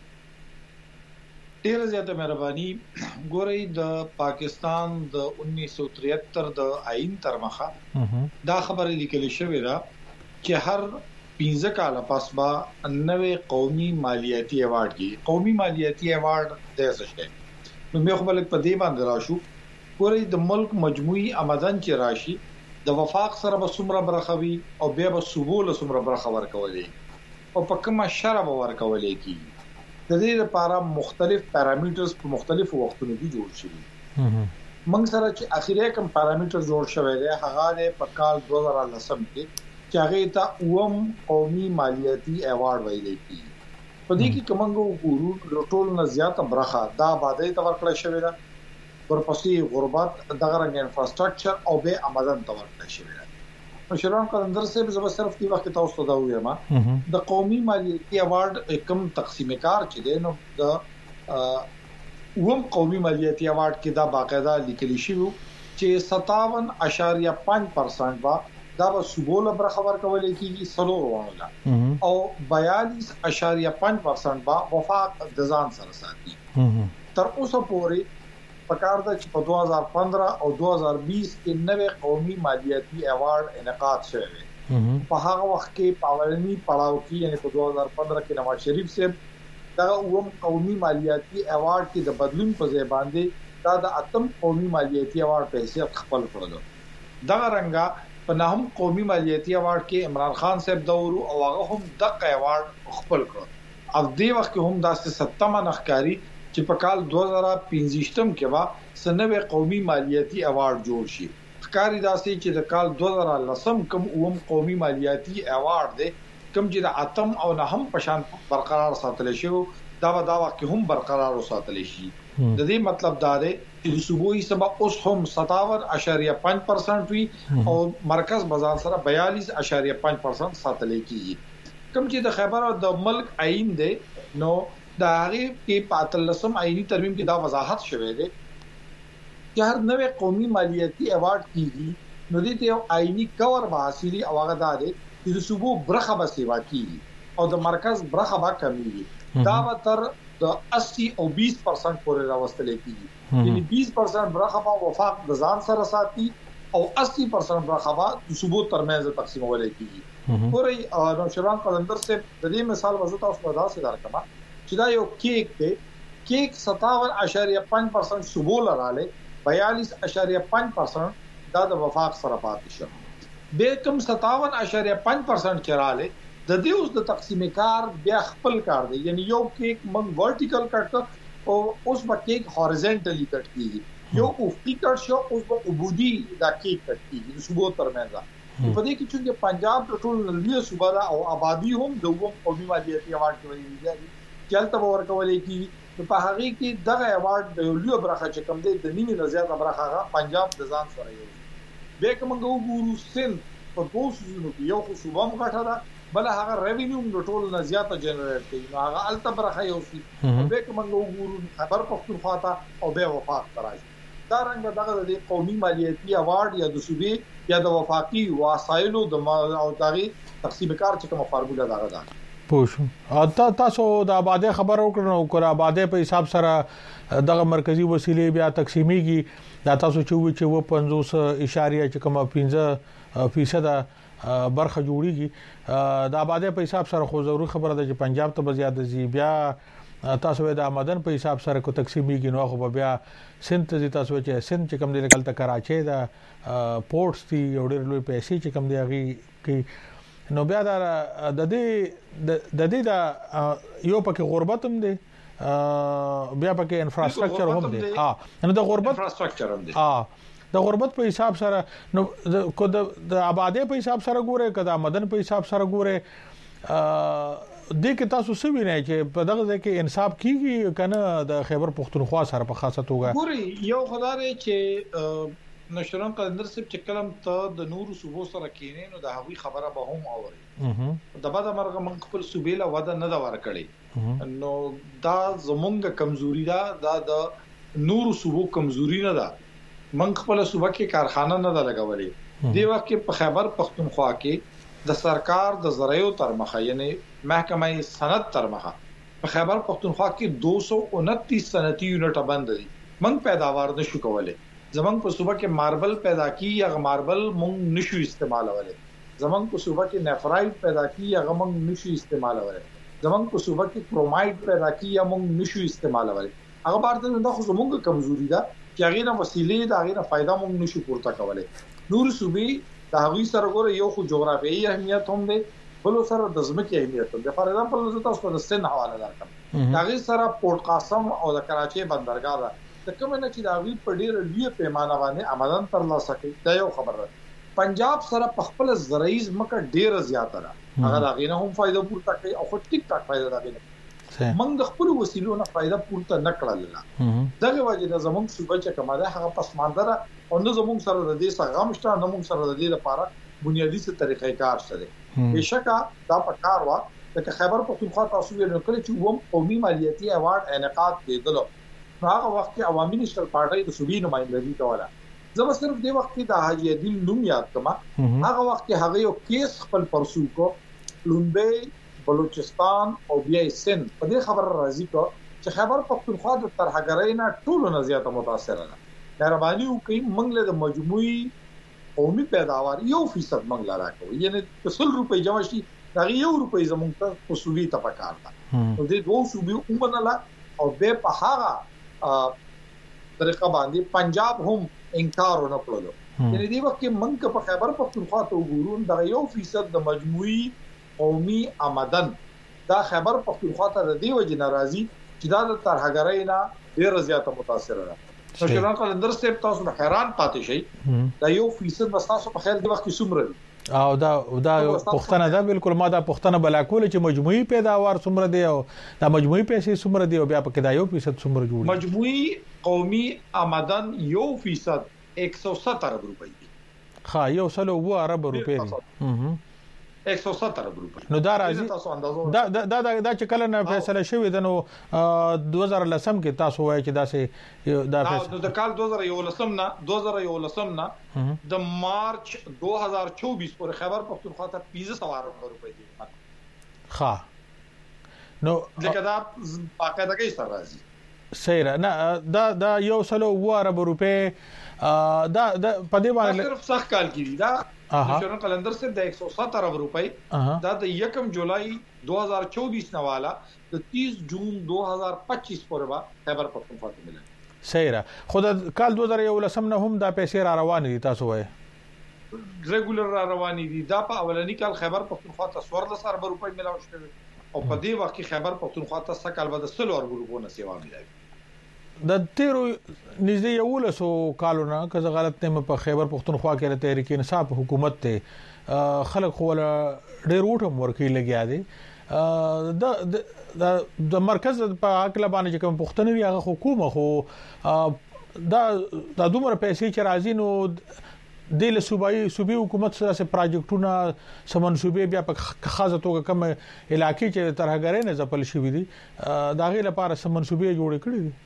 ډیره زیاته مهرباني. ګورئ د پاکستان د 1973 د آئین تر مخه دا خبره لیکل شوې ده چې هر 15 کال پس با نوې قومي مالیاتي ایوارډ کې قومي مالیاتي ایوارډ د څه شي نو مې خپل په دې باندې راشو. ګورئ د ملک مجموعي آمدن چې راشي د وفاق سره به څومره برخوي او بیا به صوبو له څومره برخه ورکولې او په کومه شرع به ورکولې کی د دې لپاره مختلف پارامټرز په مختلفو وختونو کې جوړ شوي موږ سره چې اخیری کوم پارامټر جوړ شوی دی هغه د په کال 2010 کې چې هغه ته قومي مالیاتي ایوارډ ویل کی په دې کې کومنګو ګورو ټول نه زیاته برخه دا آبادی ته ورکړل شوی ده ورپسې غربت دغه رنګ انفراستراکچر او به آمدن ته ورکړل شوی ده مشران قلندر صاحب زما صرف دی وخت تاسو ته وایم د قومي مالیاتي ایوارډ کم تقسیم کار چې دی نو د قومي مالیاتي ایوارډ کې دا باقاعده لیکل شوی چې 57.5% با دا به صوبو له برخه ورکول کېږي سلور وانه او 42.5% با وفاق د ځان سره ساتي تر اوسه پورې پکار دا چې په 2015 او 2020 کې نوې قومي مالیاتي ایوارډ انعقاد شوی په هغه وخت کې پاولنی پړاو کې یعنی په 2015 کې نواز شریف صاحب دا قومي مالیاتي ایوارډ کې د بدلون په ځای باندې دا د اتم قومي مالیاتي ایوارډ په حیثیت خپل کړل دا رنګه په نهم قومي مالیاتي ایوارډ کې عمران خان صاحب دور او هغه هم دغه ایوارډ خپل کړ او دې وخت کې هم داسې 70 نخکاری چې په کال 2015 کې وا سنوي قومي مالیاتي ایوارډ جوړ شي ښکاری داسې چې د کال 2010 کوم قومي مالیاتي ایوارډ دی کوم چې د اتم او نهم پشان برقرار ساتل شي دا وخت کې هم برقرار ساتل شي د دې مطلب دا دی چې صوبوي سبا اوس هم 57.5% وي او مرکز بازار سره 42.5% ساتل کیږي کوم چې د خیبر او د ملک عین دی نو دا هغه کې پاتلسم آئینی ترمیم کې دا وضاحت شوه دی چې هر نوې قومي مالیاتي ایوارډ کیږي نو دې ته آئینی کور به حاصلي او هغه دا دی چې د صوبو برخه به سیوا کیږي او د مرکز برخه به کمیږي دا به تر د 80 او 20% پورې راوستل کیږي یعنی 20% برخه به وفاق د ځان سره ساتي او 80% برخه به د صوبو ترمنځ تقسیمول کیږي پورې نو شران قلندر سے د دې مثال وزته اوس په داسې درکمه چې دا یو کیک دی کیک 57.5% صوبو لراله 42.5% دا د وفاق سره پاتې شو به کوم 57.5% چراله د دې اوس د تقسیم کار بیا خپل کار دی یعنی یو کیک من ورټیکل کټ او اوس په کیک هوريزونټلی کټ کیږي یو افقي کټ شو اوس په عبودي دا کیک کټ کیږي د صوبو ترمنځ په دې کې چې پنجاب ټول لوی صوبه دا او آبادی هم د قومي مالیاتي ایوارډ کې ویل چلته ورکولې کی په هغه کې دغه ایوارډ د لوی برخه چې کوم دی د نیمه زیاته برخه پنجاب د ځان سره یو به کوم ګورو سن په دوسو یو خو صوبه مغټه ده بل هغه ریوینیو د ټول نه زیاته جنریټ کوي نو هغه الته برخه یو سي به کوم ګورو خبر پختونخوا ته او به وفاق تراشي دا رنګ دغه د قومي مالیاتي ایوارډ یا د صوبې یا د وفاقي وسایلو د او دغه تقسیم کار چې کومه فارموله دغه ده پوښ تاسو د آبادی خبر وکړو کور آبادی په حساب سره دغه مرکزی وسیلې بیا تقسیمیږي دا تاسو چې و 50.15% برخه جوړیږي د آبادی په حساب سره خو ضروري خبره ده چې پنجاب ته زیاده زی بیا تاسو د آمدن په حساب سره کو تقسیمیږي نو خو بیا سنت تاسو چې سنت چې کم دی کله کراچي دا پورټس دی اورډر لوی پیسې چې کم دی هغه کې نو بیا د دې دا یو پکې غربت هم دی بیا پکې انفراستراکچر هم دی نو د غربت انفراستراکچر هم دی د غربت په حساب سره نو کو د آبادی په حساب سره ګوره کدا آمدن په حساب سره ګوره د کې تاسو څه وینئ چې په دغه کې انصاف کیږي کنه د خیبر پختونخوا سره په خاصه توګه ګوري یو خدای چې نشران قلندر صاحب چې کلم ته د نور صوبو سره کینې نو د هغوی خبره به هم اوري د بعد مرغه من خپل صوبې له وده نه دا ورکړي نو دا زمونږ کمزوري دا د نور صوبو کمزوري نه ده من خپل صوبه کې کارخانه نه ده لګولې دی وخت کې په خیبر پختونخوا کې د سرکار د زرایو تر مخه یعنی محکمه صنعت تر مخه په خیبر پختونخوا کې 229 صنعتي یونټ بند دي من پیداوار نشو کولای زمنګ په صوبه کې ماربل پیدا کی یا ماربل مونږ نشو استعمالولای زمنګ په صوبه کې نیفرایټ پیدا کی یا مونږ نشو استعمالولای زمنګ په صوبه کې کرومایټ پیدا کی یا مونږ نشو استعمالولای هغه بارته د خو زمونږ کمزوري ده چې هغه نه وسیلې دا هغه نه فائدہ مونږ نشو پورته کولای نور صوبې د هغوی سره ګوره یو خو جغرافیایي اهمیت هم دی بل سره د ځمکې اهمیت هم دی. فار ایگزامپل زه تاسو د سن حواله درکړم هغه سره پورت قاسم او د کراچي بندرګاه ده د کوم نه چې د هغوی په ډیره لوی پیمانه باندې آمدن ترلاسه کوي. دا یو خبره ده. پنجاب سره په خپل زرعي ځمکه ډیره زیاته ده هغه دا غینه هم فائدہ پورته کوي او خو ټیک ټاک فائدہ ده موږ د خپل وسیلو نه فائدہ پورته نه کړل. دغه وجه د زموږ صوبه چې کومه ده هغه پسماندره او نه زموږ سره د دې څنګه مشته نه موږ سره د دې لپاره بنیادی څه طریقې کار شته. بشکا دا په کار وا د خیبر پختونخوا تاسو ویل کړی چې ووم قومي مالیاتي ایوارډ انعقاد کېدل. هغه وخت کې عوامي نېشنل پارټي د صوبې نمائندګي کوله. زه به صرف د وخت کې د حاجی عادل نوم یاد کما. هغه وخت کې هغه یو کیس خپل پرسو کو لومبي بلوچستان او بیا سند په دې خبر راځي چې خیبر پختونخوا د ترهګرۍ نه ټولو نه زیاته متاثر ده. مهرباني وکړئ موږ له مجموعي قومي پیداوار 1% موږ لا راکوي یعنی 100 روپۍ جمع شي دا 1 روپۍ زموږ ته په صوبې ته پکار ده. نو دې دوه صوبې ومنله او به په هغه طریقه باندې پنجاب هم انکار نه کړلو. یعنی دې وخت کې موږ په خیبر پختونخوا ته وګورو دا 1% د مجموعي قومي آمدن دا خیبر پختونخوا ته د دې وجه ناراضي چې دا د ترهګرۍ نه ډیر زیاته متاثر ده. نشوران قلندر صاحب تاسو نه حیران پاتې شئ دا 1% بس په خیال د وخت څومره او دا پښتنه ده بالکل ما دا پښتنه بلا کول چې مجموعي پیداوار څومره دی او دا مجموعي پیسې څومره دی او بیا پکې دا 1% څومره جوړ مجموعي قومي آمدن 1% 170 ارب روپۍ دی. ها 170 ارب روپۍ دی 170 ارب روپۍ. نو دا راځي دا چې کله نه فیصله شوې ده نو 2010 کې تاسو وایي چې دا سه دا فیصله د کال 2011 نه د مارچ 2024 پر خیبر پختونخوا ته 1500 ارب روپۍ دي. ها نو لکه دا باقاعدګي سره راځي. صحیح را نه دا 170 ارب روپۍ دا په دې باندې صرف صح کال کې دا نشوران قلندر سے د 170 ارب روپۍ دا د 1 جولای 2024 نه والا د 30 جون 2025 پر با خیبر پختونخوا ته ملل. صحیح را خود کال 2011 نه هم دا پیسې را روان دي تاسو وایي ریګولر را روان دي. دا په اولنی کال خیبر پختونخوا ته 14 ارب روپۍ ملاو شوه او په دې وخت کې خیبر پختونخوا ته سکهال به 100 ارب روپۍ نه سیوا ملایي. د تیرو نږدې 1100 کالونه که زه غلط نه په خیبر پختونخوا کې د تحریک انصاف حکومت ته خلک خو ډېر وټم ورکی لګیا دي. د مرکز په عقل باندې کوم پښتنوي هغه حکومت خو دا دومره پیسې چې راځي نو د صوبې حکومت سره پروجیکټونه سمنسوبې بیا په خاصه توګه کوم علاقې چې ترهګرۍ نه ځپل شوې دي دا غي لپاره سمنسوبې جوړ کړې دي.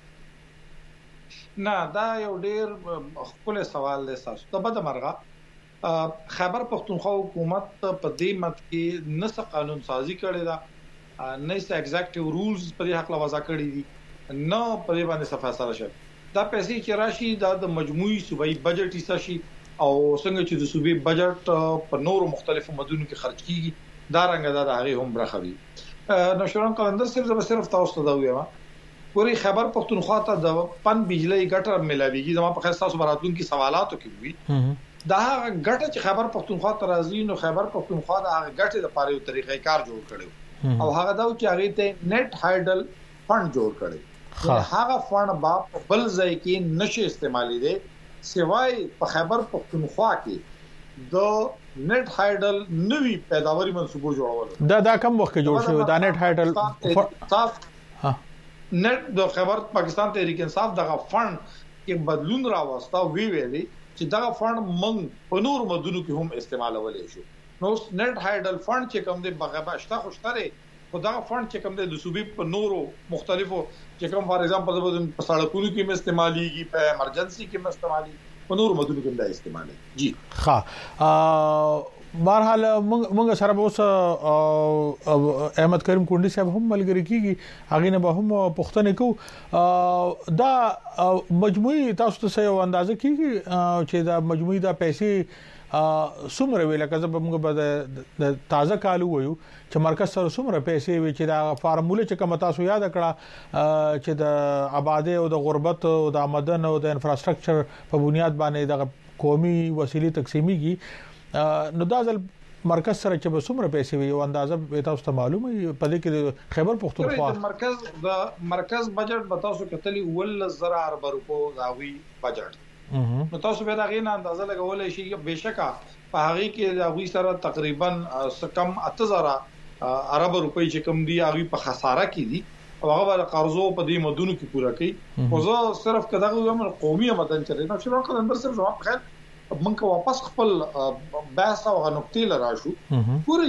نه دا یو ډیر خپل سوال دی تاسو ته بده مرغه خیبر پختونخوا حکومت په دې مت کې نس قانون سازي کړی دا نه څه ایگزیکټیو رولز په دې حق لا وضع کړی دي نه په دې باندې صفاصله شي دا پیسې چې راشي د مجموعي صوبایي بجټ حصہ شي او څنګه چې د صوبې بجټ په نورو مختلفو مدونو کې خرج کیږي دا رنګ دا هغه هم برخوي. نشوران قلندر صرف تاسو ته دا وایم پوری خیبر پختونخوا ته د پن بجلی ګټه ملاويږي زما په خیر تاسو براتون کې سوالاتو کې وي دا ګټه چې خیبر پختونخوا ته راځي نو خیبر پختونخوا د هغه ګټه د پاره یو طریقې کار جوړ کړو او هغه دا چې هغه ته نت هایډل فند جوړ کړي هغه فند با بل ځای کې نشي استعمالي دي سوای په خیبر پختونخوا کې د نت هایډل نوی پیداواري منسوبو جوړول دا کم وخت کې جوړ شو دا نت هایډل نت د خیبر پاکستان تحریک انصاف دغه فند کې بدلون راوستا ویلي چې دغه فند منګ په نور مدونو کې هم استعمالولې شو. نو نت هایډل فند چې کوم د بغبا شته خوشتره خو دغه فند چې کوم د صوبې په نورو مختلفو چې کوم فار ایگزامپل په سړکونو کې استعماليږي په ایمرجنسي کې استعمالي په نور مدونو کې د استعمالي. جی ها بهرحال موږ سره اوس احمد کریم کونډي صاحب هم ملګری کیږي هغه نه به هم پښتنه کو دا مجموعي تاسو ته یو اندازه کیږي چې دا مجموعي دا پیسې څومره ویل کزه موږ به د تازه کالو وایو چې مرکز سره څومره پیسې وي چې دا فارموله چې کوم تاسو یاد کړه چې د آبادی او د غربت او د آمدن او د انفراستراکچر په بنیاد باندې د قومي وسیلې تقسیمېږي نو دا ځل مرکز سره چې به څومره پیسې وي او اندازه به تاسو ته معلومه وي په دې کې خیبر پختونخوا د مرکز بجټ به تاسو کتلی 1,000 ارب روپو داوی بجټ نو تاسو به دا غینه اندازه لګولای شي بهشکه په هغه کې داوی سره تقریبا کم 8000 ارب روپۍ چې کم دی هغه په خساره کې دي او هغه د قرضو په دې مدونو کې پوره کوي خو زه صرف کداغه یم قومي مدن چره نو شروع کړم در صرف جواب خیر منکه واپس خپل بحث او غنقطې لراشو پوری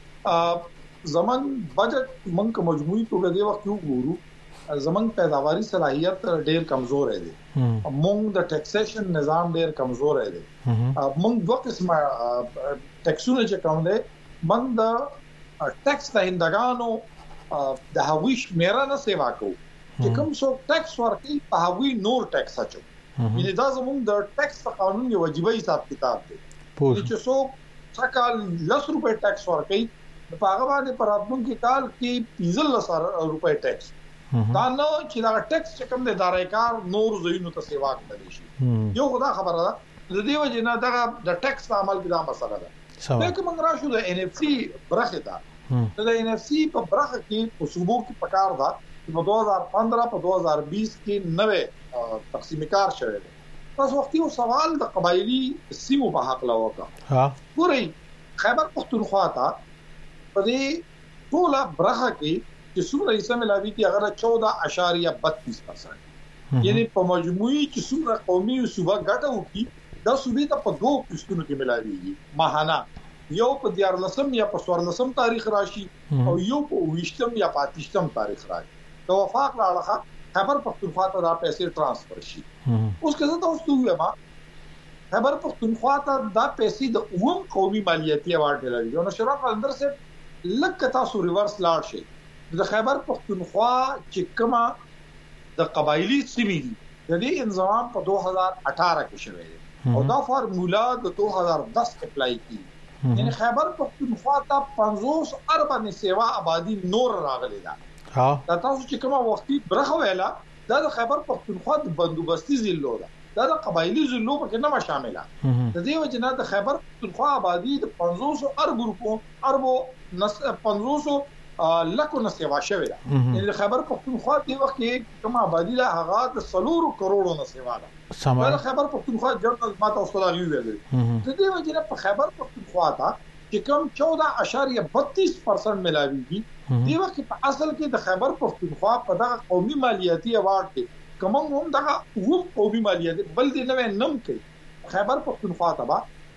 زمون بجټ منکه مجموعي توګه دی وخت یو ګورو زمون پیداواري صلاحيت ډېر کمزور دی مونږ د ټیکسیشن نظام ډېر کمزور دی مونږ دوه قسمه ټیکسونه چې کوم دي مونږ د ټیکس د هندګانو د هویش میرا نه سیوا کو چې کوم څو ټیکس ورکړي په هوی نور ټیکس اچو یعنی دا زموږ د ټیکس قانون یو واجبي حساب کتاب دی چې څو څکال 10 روپے ټیکس ورکړي په هغه باندې پراتمن کې کال کې 15 روپے ټیکس دا نو چې دا ټیکس چې کوم د دارایکار نور زینو ته سیوا کوي شي یو خدا خبره ده د دې وجه نه د ټیکس عمل کې دا مسله ده لکه موږ راشو د ان اف سي برخه ده د ان اف سي په برخه کې په صوبو کې پکار ده په 2015 په 2020 کې نوې تقسیم کار شوه دی تاسو وخت یو سوال د قبایلی سیمو په حق لا وکړه ګورئ خیبر پختونخوا ته په دې ټول برخه کې چې څومره حصہ ملاوي کې هغه 14.32% یعنی په مجموعي چې څومره قومي او صوبه ګټه وکړي دا صوبې ته په دوه قسمونو کې ملاويږي ماهانه یو په 14 یا په 14 تاریخ راشي او یو په 20 یا په 30 تاریخ راشي د وفاق لاړه خیبر پختونخوا ته دا پیسې ترانسفر شي اوس کله تاسو وایم خیبر پختونخوا ته دا پیسې د عموم قومي مالیاتي ایوارډ لري نو شرف اندر سے لکه تاسو ریورس لاړ شي د خیبر پختونخوا چې کومه د قبایلی سیمې دي د دې انضمام په 2018 کې شوی دی او دا فارمولا د 2010 اپلای کی یعنی خیبر پختونخوا ته 50 اربن سیوا آبادی نور راغلی ده دا تاسو چې کومه وختي برخه ویلا دا د خیبر پختونخوا د بندوبستي ضلع ده دا د قبایلی ضلعو په کې نه شامله د دې وجه نه د خیبر پختونخوا آبادی د 500 ارب روپو 500 لکه نه سیوا شوی ده یعنی د خیبر پختونخوا د وخت کې کومه آبادی له هغه د 3 کروڑو نه سیوا ده دا خیبر پختونخوا جرنل ماته استاد ویل د دې وجه نه په خیبر پختونخوا ته چې کوم 14.32% ملاويږي دی وخت په اصل کې د خیبر پختونخوا په دغه قومي مالیاتي ایوارډ کې کوم هم دغه قومي مالیاتي بل دی نه نم کوي خیبر پختونخوا ته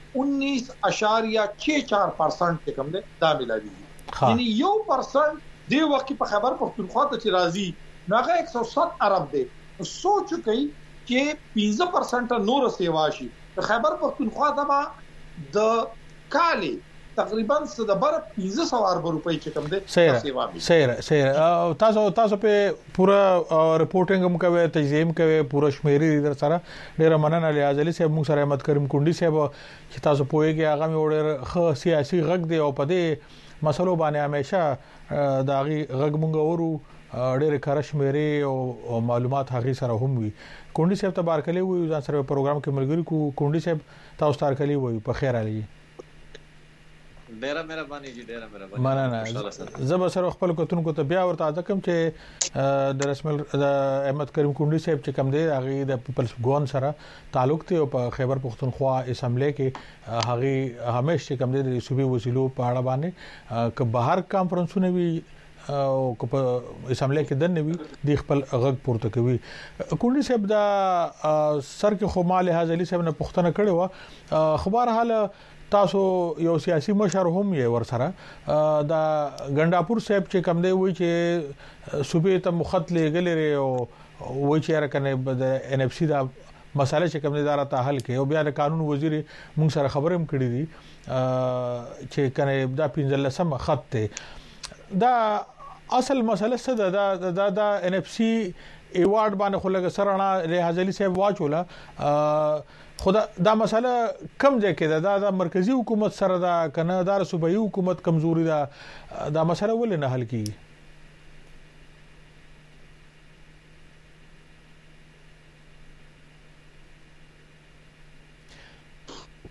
19.64% کوم دی دا ملاويږي یعنی 1% دی وخت په خیبر پختونخوا ته چې راځي نو هغه 107 ارب دی سوچ کوي چې 15% نور سیوا شي خیبر پختونخوا ته د کالی تقریبا صدبر 1500 ارب روپۍ چې کوم دي سیر تاسو په پورا رپورټینګ هم کوي تجزیه هم کوي پورا شمیري در سره ډیر مننه لیاز علي صاحب موږ سره احمد کریم کونډي صاحب چې تاسو پوهیږئ هغه مې ډیر خو سیاسي غږ دی او په دې مسلو باندې همیشه دا غي غږ مونږ ورو ډېر کار شمیري او معلومات هغه سره هم وي کونډي صاحب ته بارکلي وي ځان سره پروګرام کې ملګری کو کونډي صاحب تاسو تارکلي وي په خیر علي ډیره مهرباني جی ډیره مهرباني مننه زب سره خپل کوتونکو ته بیا ورته ځکم چې د رسمل احمد کریم کونډي صاحب چې کم دی هغه د پیپلز ګون سره تعلق دی او په خیبر پختونخوا اسمبلی کې هغه همیشه کم دی د صوبې وسیلو په اړه باندې که بهر کانفرنسونه وی او په اسمبلی کې دنه وی د خپل غږ پورته کوي کونډي صاحب دا سر کې خو مال حاضر صاحب نه پښتنه کړي و خبر حال تاسو یو سیاسي مشر هم یې ور سره دا ګنداپور صاحب چې کم دی وای چې صوبې ته مخت لګلې او وای چې راکنه د ان اف سي دا مسله چې کم دی دا ته حل کړي او بیا د قانون وزیر موږ سره خبرې هم کړې دي چې کنه دا 15 خط ته دا اصل مسله څه دا ان اف سي ایوارډ باندې خلک سره نه ریاض صاحب واچولا خدا دا مسله کم ځای کې دا مرکزی حکومت سره دا کنه دا صوبایي حکومت کمزوري دا مسله ولې نه حل کیږي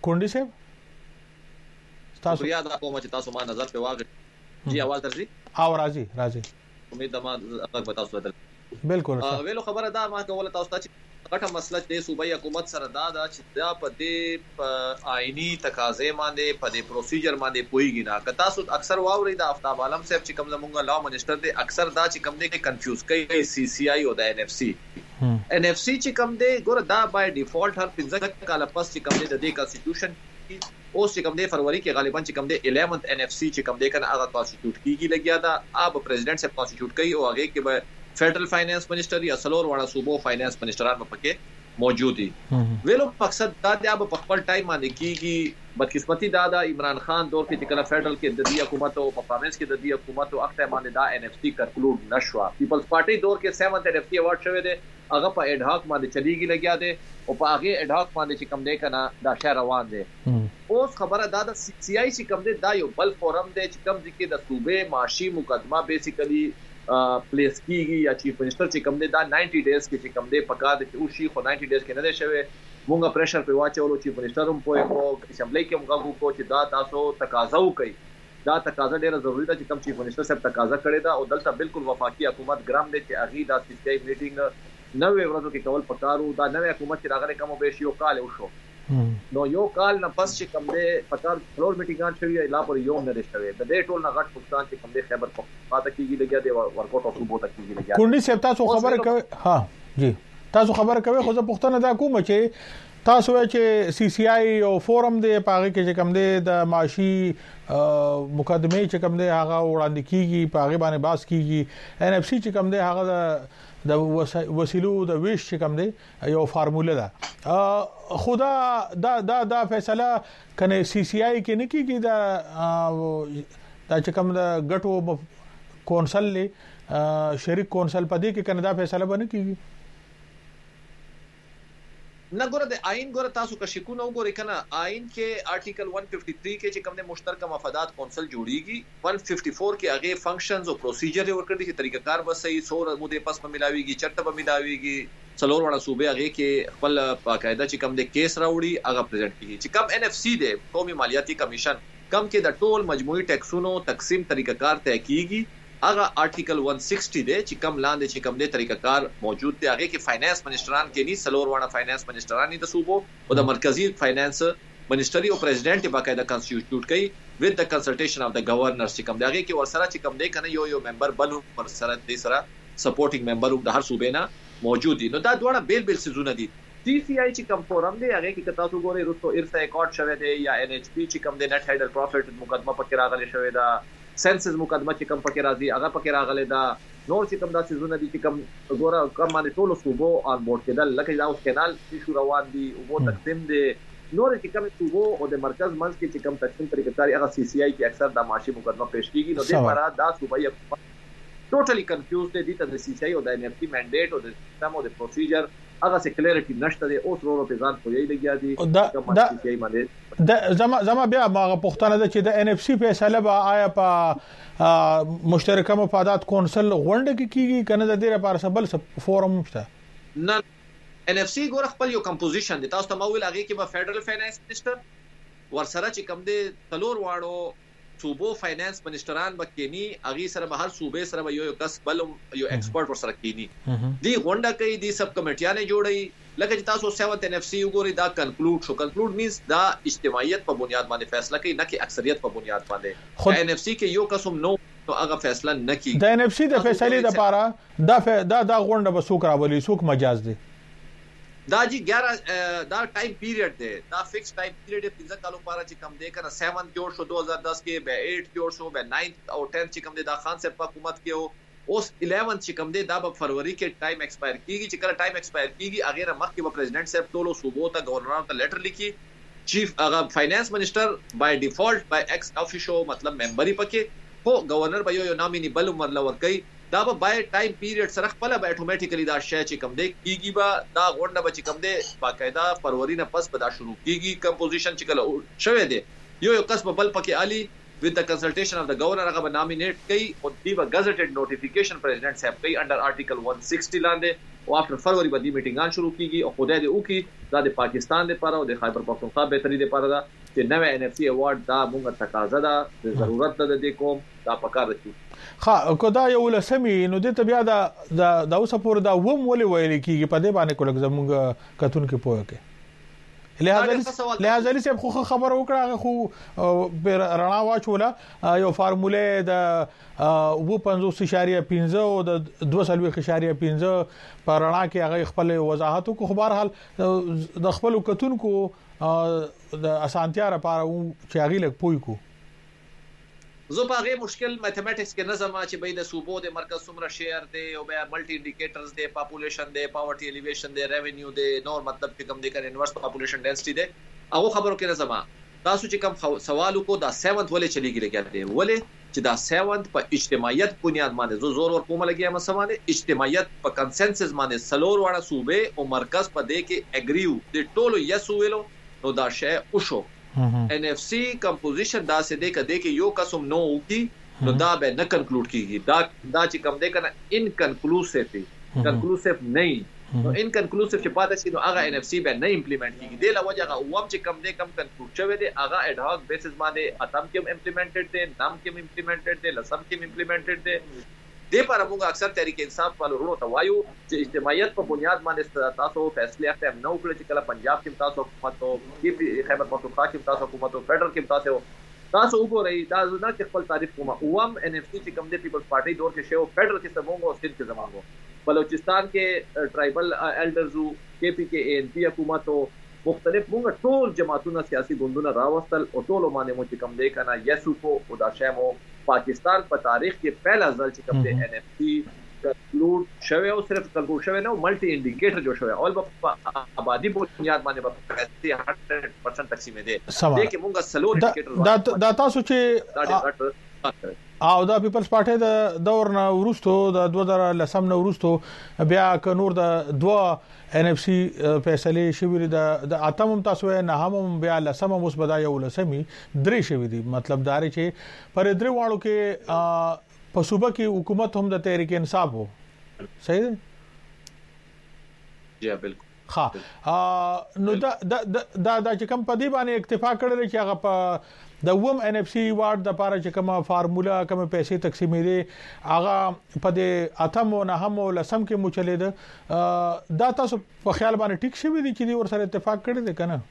کونډي صاحب تاسو یاد کوم چې تاسو ما نظر په واغ جی اول درځي او راځي امید ما هغه به تاسو ته بالکل ویلو خبره دا ما کوله تاسو ته غټه مسله د صوبایي حکومت سره دا چې دا په دې آئینی تقاضې باندې په دې پروسیجر باندې پويږي نه که تاسو اکثر واوري د آفتاب عالم صاحب چې کوم زمونږ لا منسٹر دی اکثر دا چې کوم دی کې کنفیوز کوي سی سی آی او د ان اف سی چې کوم دی ګوره دا بای ډیفالت هر 15 کال پس چې کوم دی د دې کانسټیټیوشن اوس چې کوم دی فروری کې غالبا چې کوم دی 11th ان اف سی چې کوم دی کنه هغه کانسټیټیوټ کیږي لګیا دا اب پریزیدنٹ صاحب کانسټیټیوټ کوي او هغه کې به فیډرل فائنانس منسٹر یا سلور واړه صوبو فائنانس منسٹران په پکې موجود دي ویلو مقصد دا دی اب په خپل ټایم باندې کیږي بدقسمتی دا عمران خان دور کې کله فیډرل کې د دې حکومت او پرفارمنس کې د دې حکومت او اخته باندې دا ان اف سی کنکلود نشوا پیپلز پارټي دور کې 7th ان اف سی ایوارډ شوی دی هغه په اډ هاک باندې چلیږي لګیا دی او په هغه اډ هاک باندې چې کم دی کنه دا شهر روان دی اوس خبره دا د سی آی چې کم دی دا یو بل فورم دی چې کم دي کې د صوبې معاشي مقدمه بیسیکلی پلیس کیږي یا چیف منسٹر چې کوم دی دا 90 ډیز کې چې کوم دی پکا د او شي خو 90 ډیز کې نه دی شوی مونږه پریشر په واچولو چیف منسٹر هم په اسمبلی کې موږ کو چې دا تاسو تقاضا وکړي دا تقاضا ډیره ضروری ده چې کوم چیف منسٹر صاحب تقاضا کړی دا او دلته بالکل وفاقي حکومت ګرام دی چې اغي دا سیستای میټینګ نوې ورځو کې کول پکارو دا نوې حکومت چې راغله کوم به شي او کال وشو نو یو کال نه پس چې کوم دی پکار فلور میټینګان شوی لا پر یو نه رښتوي د دې ټول نه غټ پاکستان چې کوم دی خیبر پخته کیږي لګیا دی ورکوټ او صوبو تک کیږي لګیا کونډي صاحب تاسو خبره کوي ها جی تاسو خبره کوي خو زه پښتنه دا کوم چې تاسو چې سی سی آی او فورم دی پاغه کې چې کوم دی د معاشي مقدمه چې کوم دی هغه وړاندې کیږي پاغه باندې باس کیږي ان اف سی چې کوم دی هغه د وسیلو د ویش چې کوم دی یو فارموله ده خدا دا فیصله کنه سی سی آی کې نه کیږي دا چې کوم د غټو کونسل له شریک کونسل پدې کې کنه دا فیصله باندې کیږي نه ګوره د آئین ګوره تاسو که شکونه وګورئ کنه آئین کې آرټیکل 153 کې چې کوم د مشترکه مفادات کونسل جوړیږي 154 کې هغه فنکشنز او پروسیجر ورکړي چې طریقه کار به صحیح سور موده پس په ملاويږي چرته به ملاويږي څلور وړه صوبې هغه کې خپل باقاعده چې کوم د کیس راوړي هغه پریزنټ کیږي چې کوم ان اف سی دی قومي مالیاتي کمیشن کم کې د ټول مجموعي ټیکسونو تقسیم طریقه کار طے کیږي هغه آرټیکل 160 دی چې کم لاندې چې کم دی طریقه کار موجود دی هغه کې فاینانس منسٹران کې نه سلور وړه فاینانس منسٹران د صوبو او د مرکزی فاینانس منسٹری او پریزیدنت باقاعده کانسټیټیوټ کوي with the consultation of the governor چې کم دی هغه کې ورسره چې کم دی کنه یو ممبر بل ورسره د سره سپورټینګ ممبر د هر صوبې نه موجود دي نو دا دوه بیل سيزونه دي سی سی آی چې کم فورم دی هغه کې تاسو ګورئ رسو ارث اکارډ شوه دی یا ان ایچ پی چې کم دی نت هیډر پروفټ مقدمه پکې راغلی شوی دا سنسز مقدمه چې کم پکې راځي هغه پکې راغلی دا نور چې کم دا سيزونه دي چې کم ګوره کم باندې ټول صوبو ان بورډ کېدل لکه دا اوس کینال شو روان دي او وو تقسیم دي نور چې کم صوبو او د مرکز منځ کې چې کم تقسیم طریقې کار هغه سی سی آی کې اکثر د معاشي مقدمه پیش کیږي نو د لپاره دا صوبایي ټوټلی کنفیوزډ دي ته د سی سی آی او د ان اف سی منډیټ او د سیستم او د پروسیجر هغه څه کلیریټي نشته دی اوس ورو په ځان پوي لګیا دي دا سی سی آی باندې زما بیا ما پښتنه ده چې د ان اف سی فیصله به آیا په مشترکه مفادات کونسل غونډه کې کیږي کنه د دې لپاره سبل فورم شته نه ان اف سی ګور خپل یو کمپوزیشن دي تاسو ته مول هغه کې به فیډرل فاینانس منسٹر ورسره چې کم دي تلور واړو صوبو فاینانس منسٹران بکینی اغي سره به هر صوبې سره به یو کس بل یو ایکسپرت ور سره کینی دی غونډه کوي دی سب کمیټیانه جوړي لکه چې تاسو 7 ان اف سی وګورئ دا کنکلود مینز دا اجتماعیت په بنیاد باندې فیصله کوي نه کې اکثریت په بنیاد باندې ان اف سی کې یو قسم نو نو هغه فیصله نه کوي د ان اف سی د فیصلې لپاره دا غونډه به څوک راولي څوک مجاز دي دا جی 11 دا ټایم پیریډ دی دا فکس ټایم پیریډ دی 15 کالو لپاره چې کم دی کنه 7 جوړ شو 2010 کې به 8 جوړ شو به 9 او 10 چې کم دی دا خان صاحب حکومت کې او اوس 11 چې کم دی دا په فروری کې ټایم ایکسپایر کیږي چې کله ټایم ایکسپایر کیږي هغه نه مخکې به پریزیدنت صاحب ټولو صوبو ته گورنر ته لیټر لیکي چیف هغه فاینانس منسٹر بای ډیفالت بای ایکس افیشو مطلب ممبري پکې هو گورنر به یو نامینی بل عمر لور کوي دا به بای ټایم پیریډ سره خپل به اتوماتیکلی دا شې چې کم دی کیږي با دا غونډه به چې کم دی باقاعده فروری نه پس به دا شروع کیږي کمپوزیشن چې کله شوه دی یو کس په بل پکې علي with the consultation of the governor هغه نامینیټ کوي او دیو gazetted notification president صاحب کوي under article 160 لاندې او after فروری باندې میټینګان شروع کیږي او خدای دې وکي دا د پاکستان لپاره او د خیبر پختونخوا بهتري لپاره دا چې نوې NFC ایوارډ دا موږ تقاضا ده ضرورت ده د کوم دا پکار دي ها کودا یو لسمی نو د طبيعه دا اوس پور دا ووم ولې ویل کیږي په دې باندې کولګ زموږ کتون کې پوهه کې لہذا صاحب خو خبر وکړه خو رڼا واچوله یو فارموله د 50.15 او د 2.15 پر رڼا کې هغه خپل وضاحت کو خبر حال د خپل کتونکو د اسانتیا لپاره چې هغه لګ پوي کو زه په هغه مشکل میتھمیټکس کې نظم چې به د صوبو د مرکز څومره شیر دی او به ملټي انډیکیټرز دی پاپولیشن دی پاورټي الیویشن دی ریونیو دی نور مطلب چې کوم دی کنه انورس پاپولیشن ډنسټي دی هغه خبرو کې نظم تاسو چې کوم سوال کو دا 7th ولې چلیږي لګیا دی ولې چې دا 7th په اجتماعیت بنیاد باندې زور ور کوم لګیا مسمانه اجتماعیت په کنسنسس باندې سلور واړه صوبې او مرکز په دې کې اګریو د ټولو یس ویلو نو دا شی او شو NFC کمپوزیشن دا سه دې کده کې یو قسم نو کی نو دا به نه کنکلود کیږي دا چې کم دې کنه کنکلوسیو نه نو انکنکلوسیو چې پاتې شي نو هغه NFC به نه امپلیمنٹ کیږي د لوجه هغه ووم چې کم دې کم کنکلود شوی دی هغه اډ هاک بیسس باندې اتم کې امپلیمنټډ دی نام کې امپلیمنټډ دی لسم کې امپلیمنټډ دی د پر موږ اکثر تحریک انصاف په لورو ته وایو چې اجتماعیت په بنیاد باندې تاسو فیصله اخته نو کړی چې کله پنجاب کې تاسو حکومت او خیبر پختونخوا کې تاسو حکومت او فدرل کې تاسو وګورئ دا نه چې خپل تعریف کوم اوم NFC چې کوم د پیپلز پارټي دور کې شو فدرل کې سمونګو او سټیټ کې زمونږ بلوچستان کې ټرایبل الډرزو KP کې ANC حکومت او مختلف موږ ټول جماعتونه سیاسي ګوندونه راوستل او ټول باندې مو چې کوم دی کنه یسو کو او دا شمو پاکستان په تاریخ کې پہلا ځل چې کوم دی NFC کنکلود شوی او صرف کنکلود شوی نه ملټي انډیکیټر جو شوی اول په آبادی بنیاد باندې 100% تقسیم دي دغه موږ سلور انډیکیټر دا تاسو چې او دا پیپلز پارټي د دور نه ورستو د 2010 نه ورستو بیا ک نور د 2 NFC فیصله شوی د اتمم تاسو نه هم بیا لسم مثبت یو لسمی درې شوی دي مطلب دار چې پر درې واړو کې په صوبه کې حکومت هم د تحریک انصاف وو صحیح دی جی بالکل ها نو دا چې کوم په دې باندې اکتفا کړل چې هغه په د ووم NFC وارد د پاره چې کومه فارمولا کومه پیسې تقسیمې دي هغه په دې اتم او نه هم لسم کې مو چلے ده دا تاسو په خیال باندې ټیک شوی دي چې ور سره اتفاق کړی دی کنه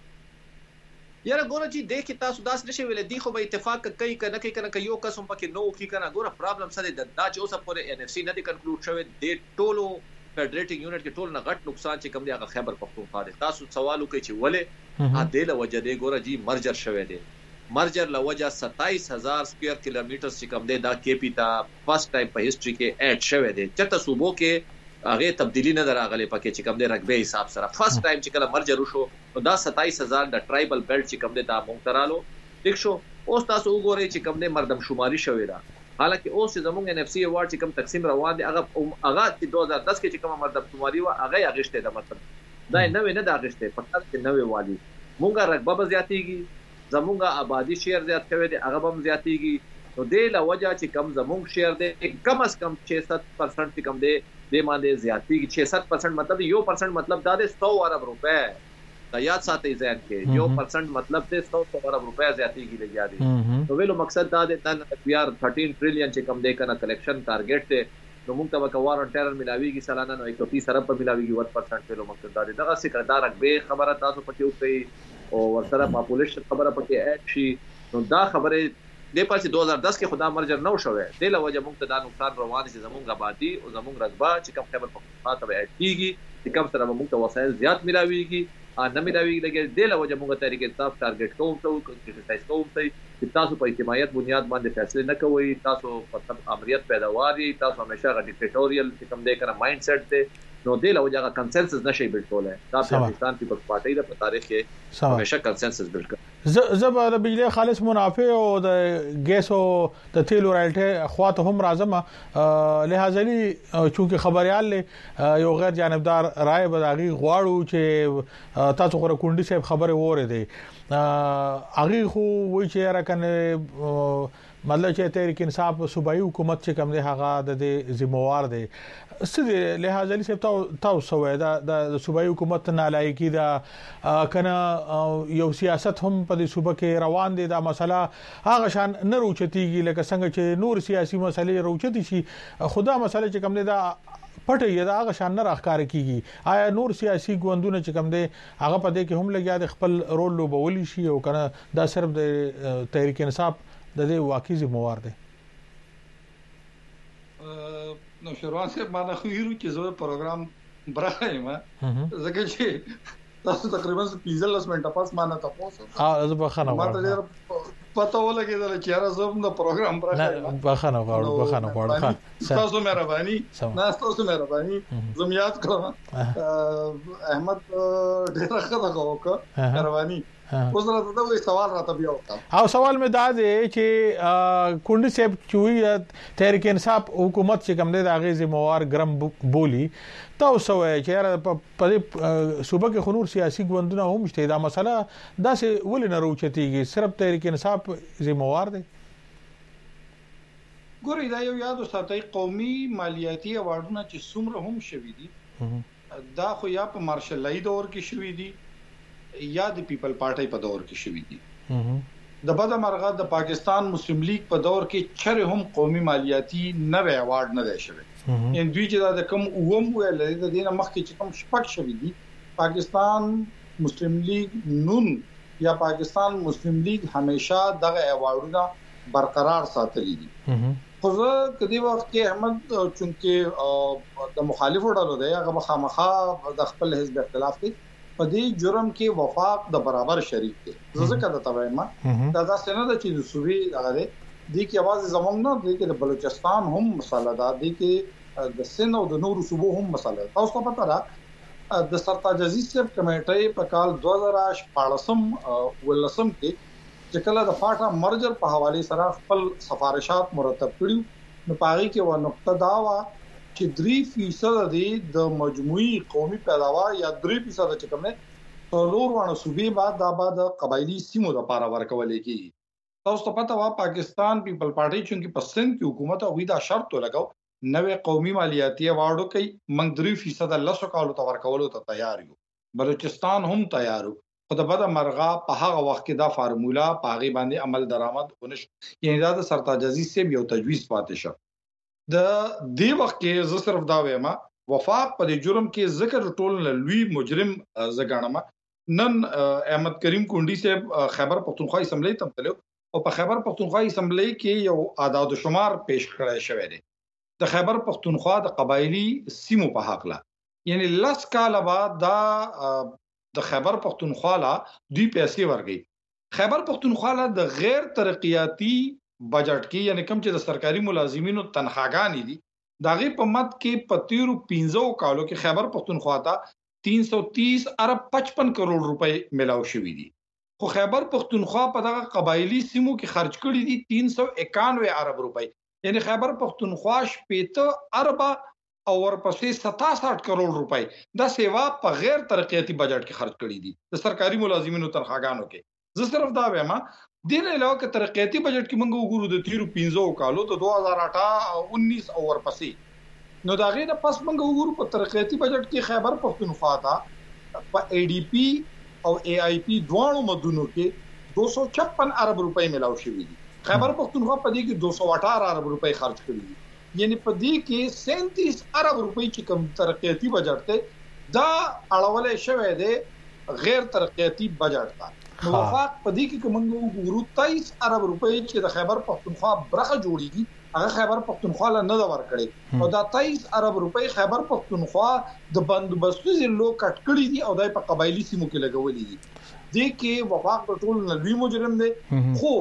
یاره ګوره چې د کې تاسو داس نشي ویل دي خو به اتفاق کوي کنه کې یو قسم پکې نو کی کنه ګوره پرابلم سره د دا چې اوسه پورې NFC نه دی کنکلود شوی د ټولو فدریټینګ یونټ کې ټول نه غټ نقصان چې کوم دی هغه خیبر پختونخوا دی تاسو سوال وکړي چې ولې عادل وجه دی ګوره جی مرجر شوی دی مرجر لوجه 27000 سکوير کیلومتر چې کوم دی دا KP تا فرست ټایم په هیستوري کې اډ شوی دی چته صوبو کې هغه تبدیلی نه دراغله پکې چې کوم دی رقبه حساب سره فرست ټایم چې کله مرجر وشو نو دا 27000 د ټرایبل بیلټ چې کوم دی دا مونږ ټیک شو اوس تاسو وګورئ چې کوم دی مردم شماري شوی دا حالکه اوس زموږ NFC ایوارډ چې کوم تقسیم روان دي هغه چې 2010 کې چې کوم مردم شماري و هغه غشته د مطلب دا نه دا غشته پکې چې نوې والی مونږه رقبه زیاتېږي زمونږه آبادی شیر زیات شوی دی هغه هم زیاتېږي نو د لوجه چې کم زمونږ شیر دی کم از کم 66% چې کم دی د باندې زیاتېږي 66% مطلب 1% مطلب دا د 100 ارب روپے دا یاد ساتي ځان کې 1% مطلب د 100 ارب روپے زیاتېږي لګیا دي نو ویلو مقصد دا د تن پیار 13 ټریلیون چې کم دی کنه کلیکشن ټارګټ ته نو موږ ته وکوار ان ټرن ملاويږي سالانه نو 130 ارب په ملاويږي 1% ویلو مقصد دا دغه سکردار رقبه خبره تاسو پکې وکړي او ورسره پاپولیشن خبره پکې اډ شي نو دا خبره د پاتې 2010 کې خدا مرجر نو شوه د لوجه موږ ته دا نقصان روان دي زموږ آبادی او زموږ رقبه چې کوم خبر پکې ته اډ کیږي چې کوم سره موږ ته وسایل زیات ملاويږي نه ملاويږي لګي د لوجه موږ تحریک انصاف ټارګټ کوم ته کریټیسایز کوم ته چې تاسو په اجتماعیت بنیاد باندې فیصله نه کوئ تاسو په امریت پیداواري تاسو همیشه غ ډیکټیټوریل چې کوم دی کنه مایند سیټ ته نو د لوجه کنسنسس نشي بلډ کولای دا پاکستان پیپلز پارټي د تاریخ کې همیشه کنسنسس بلډ کړ زب د بجلی خالص منافع او د ګیس او د تیلو رایټه خواته هم راځم لہذا چونکه خبريال یو غیر جانبدار رائے بداغي غواړو چې تاسو غره کونډي صاحب خبره وره دي اغه خو وی چې راکنه مطلب چې تحریک انصاف صوبایي حکومت چې کوم دی هغه د ذمہوار دی ستې لہذا لې تاسو دا د صوبایي حکومت نه لایقي دا کنه یو سیاست هم په دې صوبه کې روان دي دا مسله هغه شان نه روچتيږي لکه څنګه چې نور سیاسي مسلې روچتي شي خدا مسله چې کوم دی دا پټه دا هغه شان نه راخکار کیږي آیا نور سیاسي ګوندونه چې کوم دی هغه په دې کې هم لګیا د خپل رول لوبولي شي او کنه دا صرف د تحریک انصاف د دې واقعي ذمہوار دي نو شروان صاحب ما خو هیرو چې زه پروګرام برایم زکه چې تاسو تقریبا 15 منټه پاس ما نه تاسو زه بخنه ما ته پته ولګیدل چې را زوم د پروګرام برایم بخنه غواړم تاسو مهرباني تاسو مهرباني زم یاد کړم احمد ډیر ښه دا وکړه مهرباني اوس راته دا وی سوال راته بیا وکړه او سوال مې دا دی چې کونډي صاحب چوي تحریک انصاف حکومت چې کوم دی د غي ذمہوار ګرم بولی تاسو وایي چې په صوبه کې خنور سیاسي ګوندونه هم شته دا مسله دا څه ولې نه روچتيږي صرف تحریک انصاف ذمہوار دی ګورې دا یو یاد وساتئ قومي مالیاتي اوارډونه چې څومره هم شوي دي دا خو یا په مارشلای دور کې شوي دي یا د پیپل پارټي په دور کې شوي دي د بده مرغه د پاکستان مسلم لیگ په دور کې چره هم قومي مالیاتي نوې اوارډ نه دی شوی ان دوی چې دا کوم اوم ویل د دینه مخکې چې کوم شپږ شوي دي پاکستان مسلم لیگ نون یا پاکستان مسلم لیگ همیشه دغه ایوارډونه برقرار ساتلي دي خو زه کدی وخت کې احمد چونکه د مخالفو ډلو دی هغه مخامخه د خپل حزب اختلاف کې په دې جرم کې وفاق د برابر شریک دي ځکه دا تبعما دا څنګه د چې د صوبې هغه دي کې आवाज زمونږ نه دي کې د بلوچستان هم مسله ده دي کې د سند او د نورو صوبو هم مسله ده تاسو په پاره د سرتاج عزیز صاحب کمیټې په کال 2014 ولسم کې چې کله د فاټا مرجر په حواله سره خپل سفارشات مرتب کړیو نو پاره کې و نقطه دا و چې 3% دی د مجموعي قومي پیداوار یا 3% چې کوم نه نور ونه صوبې بعد د آباد قبایلی سیمو لپاره ورکول کیږي تاسو ته پته و پاکستان پیپل پارټي چې په سند کې حکومت او دا شرط لګاو نوې قومي مالیاتي واړو کوي موږ 3% لاسو کالو ته ورکولو ته تیار یو بلوچستان هم تیار خو د بده مرغه په هغه وخت کې دا فارمولا په غي باندې عمل درآمد ونش یعنی دا د سرتاج عزیز سے یو تجویز پاتې شو د دې وخت کې زه صرف دا وایم وفاق په دې جرم کې ذکر ټول لوی مجرم زګانما نن احمد کریم کونډي صاحب خیبر پختونخوا اسمبلی ته تلو او په خیبر پختونخوا اسمبلی کې یو اعداد و شمار پیش کړی شوی دی د خیبر پختونخوا د قبایلی سیمو په حق لا یعنی لاس کال بعد دا د خیبر پختونخوا لا دوی پیسې ورګي خیبر پختونخوا لا د غیر ترقیاتی بجټ کې یعنی کوم چې د سرکاري ملازمینو تنخواګانې دي داغه په مت کې په 15 کالو کې خیبر پختونخوا ته 330 ارب 55 کروڑ روپے ملاو شوې دي خو خیبر پختونخوا په دغه قبایلی سیمو کې خرج کړي دي 391 ارب روپے یعنی خیبر پختونخوا شپېته ارب او ورپسې 67 کروڑ روپے د سیوا په غیر ترقیاتی بجټ کې خرج کړي دي د سرکاري ملازمینو تنخواګانو کې زه صرف دا وایم دین علاوه ک ترقیاتی بجټ کې موږ وګورو د 15 کالو د 2018 19 او ورپسې نو دا غي د پس موږ وګورو په ترقیاتی بجټ کې خیبر پختونخوا ته په اي ډي پي او اي اي پي دوه مدونو کې 256 ارب روپے ملاو شوې دي خیبر پختونخوا په دې کې 218 ارب روپے خرج کړي دي یعنی په دې کې 37 ارب روپے چې کوم ترقیاتی بجټ ته دا اړول شوی دی غیر ترقیاتی بجټ ته وفاق په دې کې کوم وګورو 23 ارب روپے چې د خیبر پختونخوا برخه جوړیږي هغه خیبر پختونخوا له نه ورکړي او دا 23 ارب روپے خیبر پختونخوا د بندوبستو ضلعو کټ کړي دي او دای په قبایلی سیمو کې لګولې دي د کې وفاق په ټول نوی مجرم دی خو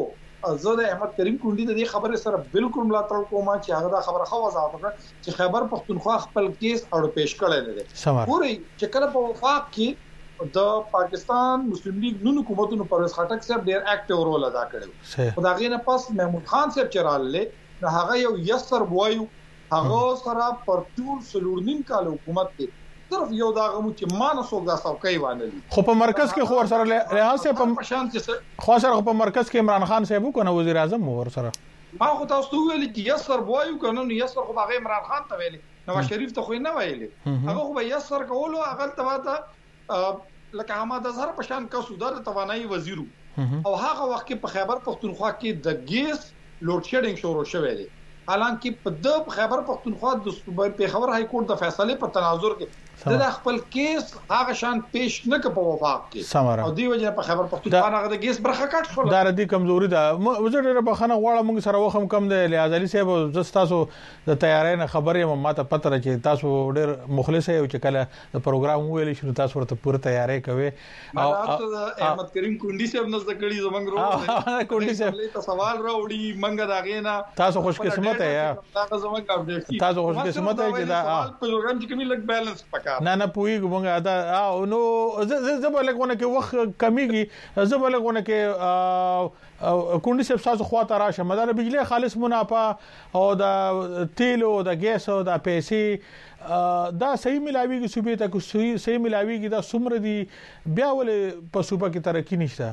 زه د احمد کریم کونډي د دې خبرې سره بالکل ملاتړ کوم چې هغه دا خبره خو وضاحت وکړه چې خیبر پختونخوا خپل کیس اړو پیش کړی نه دی پوری چې کله په وفاق کې د پاکستان مسلم لیگ نون حکومتونو پرویز خټک صاحب ډیر اکټیو رول ادا کړی خو دا غینه پس محمود خان صاحب چراله نه هغه یو یسر بوایو هغه سره پر ټول سلورنیم کال حکومت کې صرف یو دا غمو چې مانسو دا څوکۍ وانه خو په مرکز کې خو ور سره لحاظ په خو سره په مرکز کې عمران خان صاحب کو نه وزیر اعظم ور سره ما خو تاسو ویل چې یسر بوایو کنه نو یسر خو هغه عمران خان ته ویل نواز شریف ته خو نه ویل هغه خو یسر کولو هغه ته لکه حماد اظهر پشان کا سودار توانایي وزیرو او هغه وخت کې په خیبر پختونخوا کې د ګیس لوډ شیډینګ شروع شوه دی حالانکه په د خیبر پختونخوا د پیښور های کورټ د فیصله په تناظر کې د خپل کیس هغه شان پیش نه ک په وفاق کې او دی وجه په خیبر پختونخوا هغه د ګیس برخه کټ شو دا ردی کمزوري ده وزیر بخنه غواړم موږ سره وخم کم د لیاز علي صاحب زستاسو د تیارۍ نه خبرې ماته پته را چې تاسو ډېر مخلص یو چې کله د پروګرام ویل شو تاسو ورته پوره تیاری کوي او احمد کریم کونډي صاحب نزد کړي زمنګ ورو کونډي صاحب ته سوال راوړي منګه دا غینا تاسو خوش قسمت یا تاسو زمنګ اپډیټ تاسو خوش قسمت چې دا پروګرام کې کمی لګ بیلانس پکا نه پوي ګمګه دا نو زبلګونه کې وخت کمیږي زبلګونه کې کونډي صاحب تاسو خواته راشه مدار بجلی خالص منافع او د تیل او د ګیس او د پیسې دا صحیح ملاويږي صوبې ته صحیح ملاويږي دا سمره دي بیا ولې په صوبه کې ترقی نشته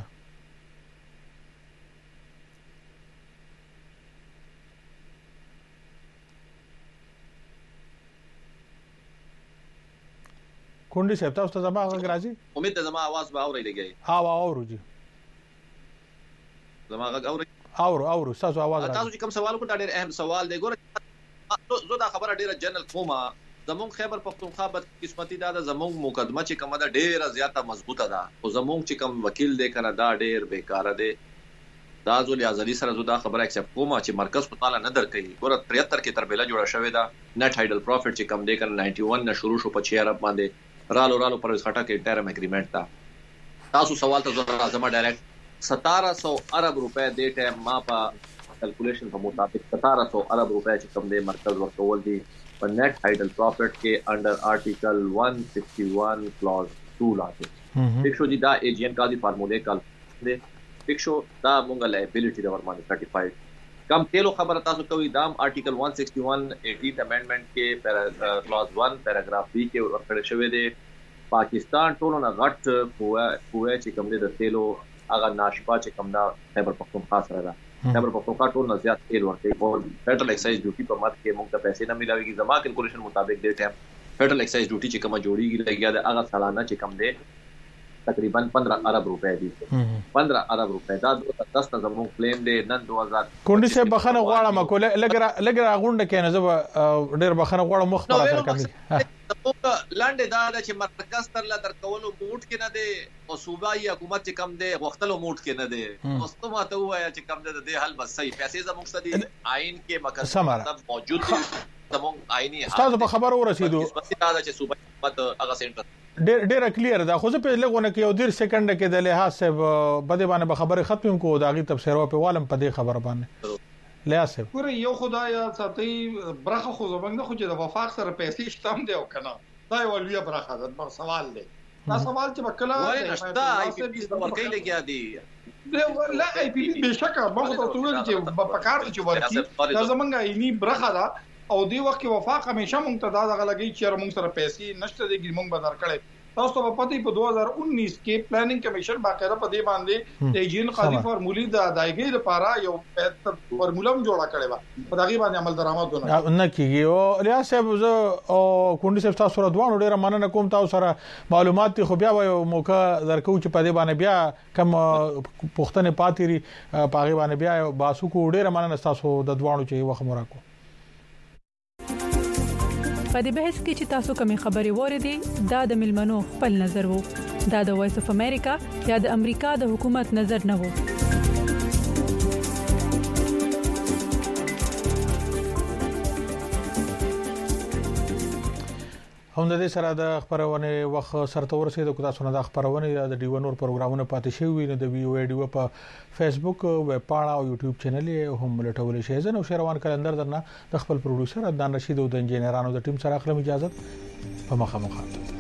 کونډي صاحب تاسو ته زما غږ راځي امید ده زما आवाज به اوري لګي اورو جی زما غږ اوري اورو تاسو आवाज راځي تاسو چې کوم سوال کو ډېر اهم سوال دی ګوره زه دا خبره ډېره جنرال کومه زموږ خیبر پختونخوا بد قسمتي دا زموږ مقدمه چې کومه دا ډېره زیاته مضبوطه ده او زموږ چې کوم وکیل دی کنه دا ډېر بیکاره دی دا زو لیاز علي سره زو دا خبره ایکسپټ کومه چې مرکز په تعالی نه درکې ګوره 73 کې تربیله جوړه شوې ده نت هایډل پروفټ چې کم دی کنه 91 نه شروع شو په 6 ارب باندې رالو پر خټه کې ټرم اګریمنٹ تا تاسو سوال ته زړه زما ډایرکټ 1700 ارب روپے د ټیم ما په کیلکولیشن په مطابق 1700 ارب روپے چې کوم د مرکز ورکول دي په نت هایډل پروفټ کې انډر آرټیکل 161 کلاز 2 لاته پکشو دي دا ایجن کا دي فارمولې کال دي پکشو دا مونږه لایبিলিټي د ورمانه سرټیفاید کم تیلو خبر تاسو کوي دام آرټیکل 161 18th امندمنت کې کلاز 1 پیراګراف بی کې ورکړل شوی دی پاکستان ټولو نه غټ کوه چې کوم د تیلو هغه ناشپا چې کوم دا خیبر پختونخوا سره ده خیبر پختونخوا ټول نه زیات تیل ورکوي او فیډرل ایکسایز ډیوټي په مت کې موږ ته پیسې نه ملاويږي زما کیلکولیشن مطابق د ټیم فیډرل ایکسایز ډیوټي چې کوم جوړیږي لګیا د هغه سالانه چې کوم دی تقریبا 15 ارب روپے دي 15 ارب روپے دا 10 زموږ کلیم دی نن 2000 کونډي سے بخنه غواړم کوله لګرا غونډه کې نه زب ډېر بخنه غواړم مخبره سره کوي لاندې دا چې مرکز تر لا در کولو موټ کې نه دی او صوبایي حکومت چې کم دی غختلو موټ کې نه دی دوستو ماته وایا چې کم دی د حل بس صحیح پیسې زموږ ستدي آئین کې مقصد موجود دي زموږ آئینی تاسو په خبر ورسېدو دا چې صوبایي حکومت هغه سنټر ډېر کلیر ده خو زه په لګونه کې یو ډیر سکند کې د لحاظ سه بده باندې به خبره ختم کو داغي تفسیر په والم په دې خبره باندې لحاظ سه ګوره یو خدای ساتي برخه خو زمنګ نه خو چې د وفاق سره پیسې شتم دی او کنه دا یو لوی برخه ده سوال دی دا سوال چې وکړه وای نشتا آی پی پی ورکې لګیا دی لا آی پی پی بشکه ما خو ته ویل چې په کار چې ورکی دا زمنګ عیني برخه ده او دی وخت کې وفاق همیشه مونږ ته دا غلګي چې مونږ سره پیسې نشته دي مونږ بازار کړي تاسو په پتی په 2019 کې پلانینګ کمیشن باقاعده په دې باندې د ایجین قاضي فارمولې د ادایګۍ لپاره یو فارمولا جوړه کړې و په دغه باندې عمل درآمد نه کیږي او ریاض صاحب او کونډي صاحب تاسو سره دوه ډیره مننه کوم تاسو سره معلومات خو بیا یو موقع درکو چې په دې باندې بیا کم پښتنه پاتېری په هغه باندې بیا باسو کو ډیره مننه تاسو د دوانو چې وخت مراکو په دې بحث کې چې تاسو کومې خبرې وریدي دا د ملمنو خپل نظر وو دا د وایس اف امریکا یا د امریکا د حکومت نظر نه وو هم د دې سره د خبرونه وخت سرته ورسېد کو تاسو نه د خبرونه د ډیو نور پروګرامونه پاتې شوی نه د وی او ډیو په فیسبوک ویب پاڼه او یوټیوب چینل هم لټول شي زنه شروان کلندر درنه د خپل پروډوسر عدنان رشید او د انجینرانو د ټیم سره اخلم اجازه په مخه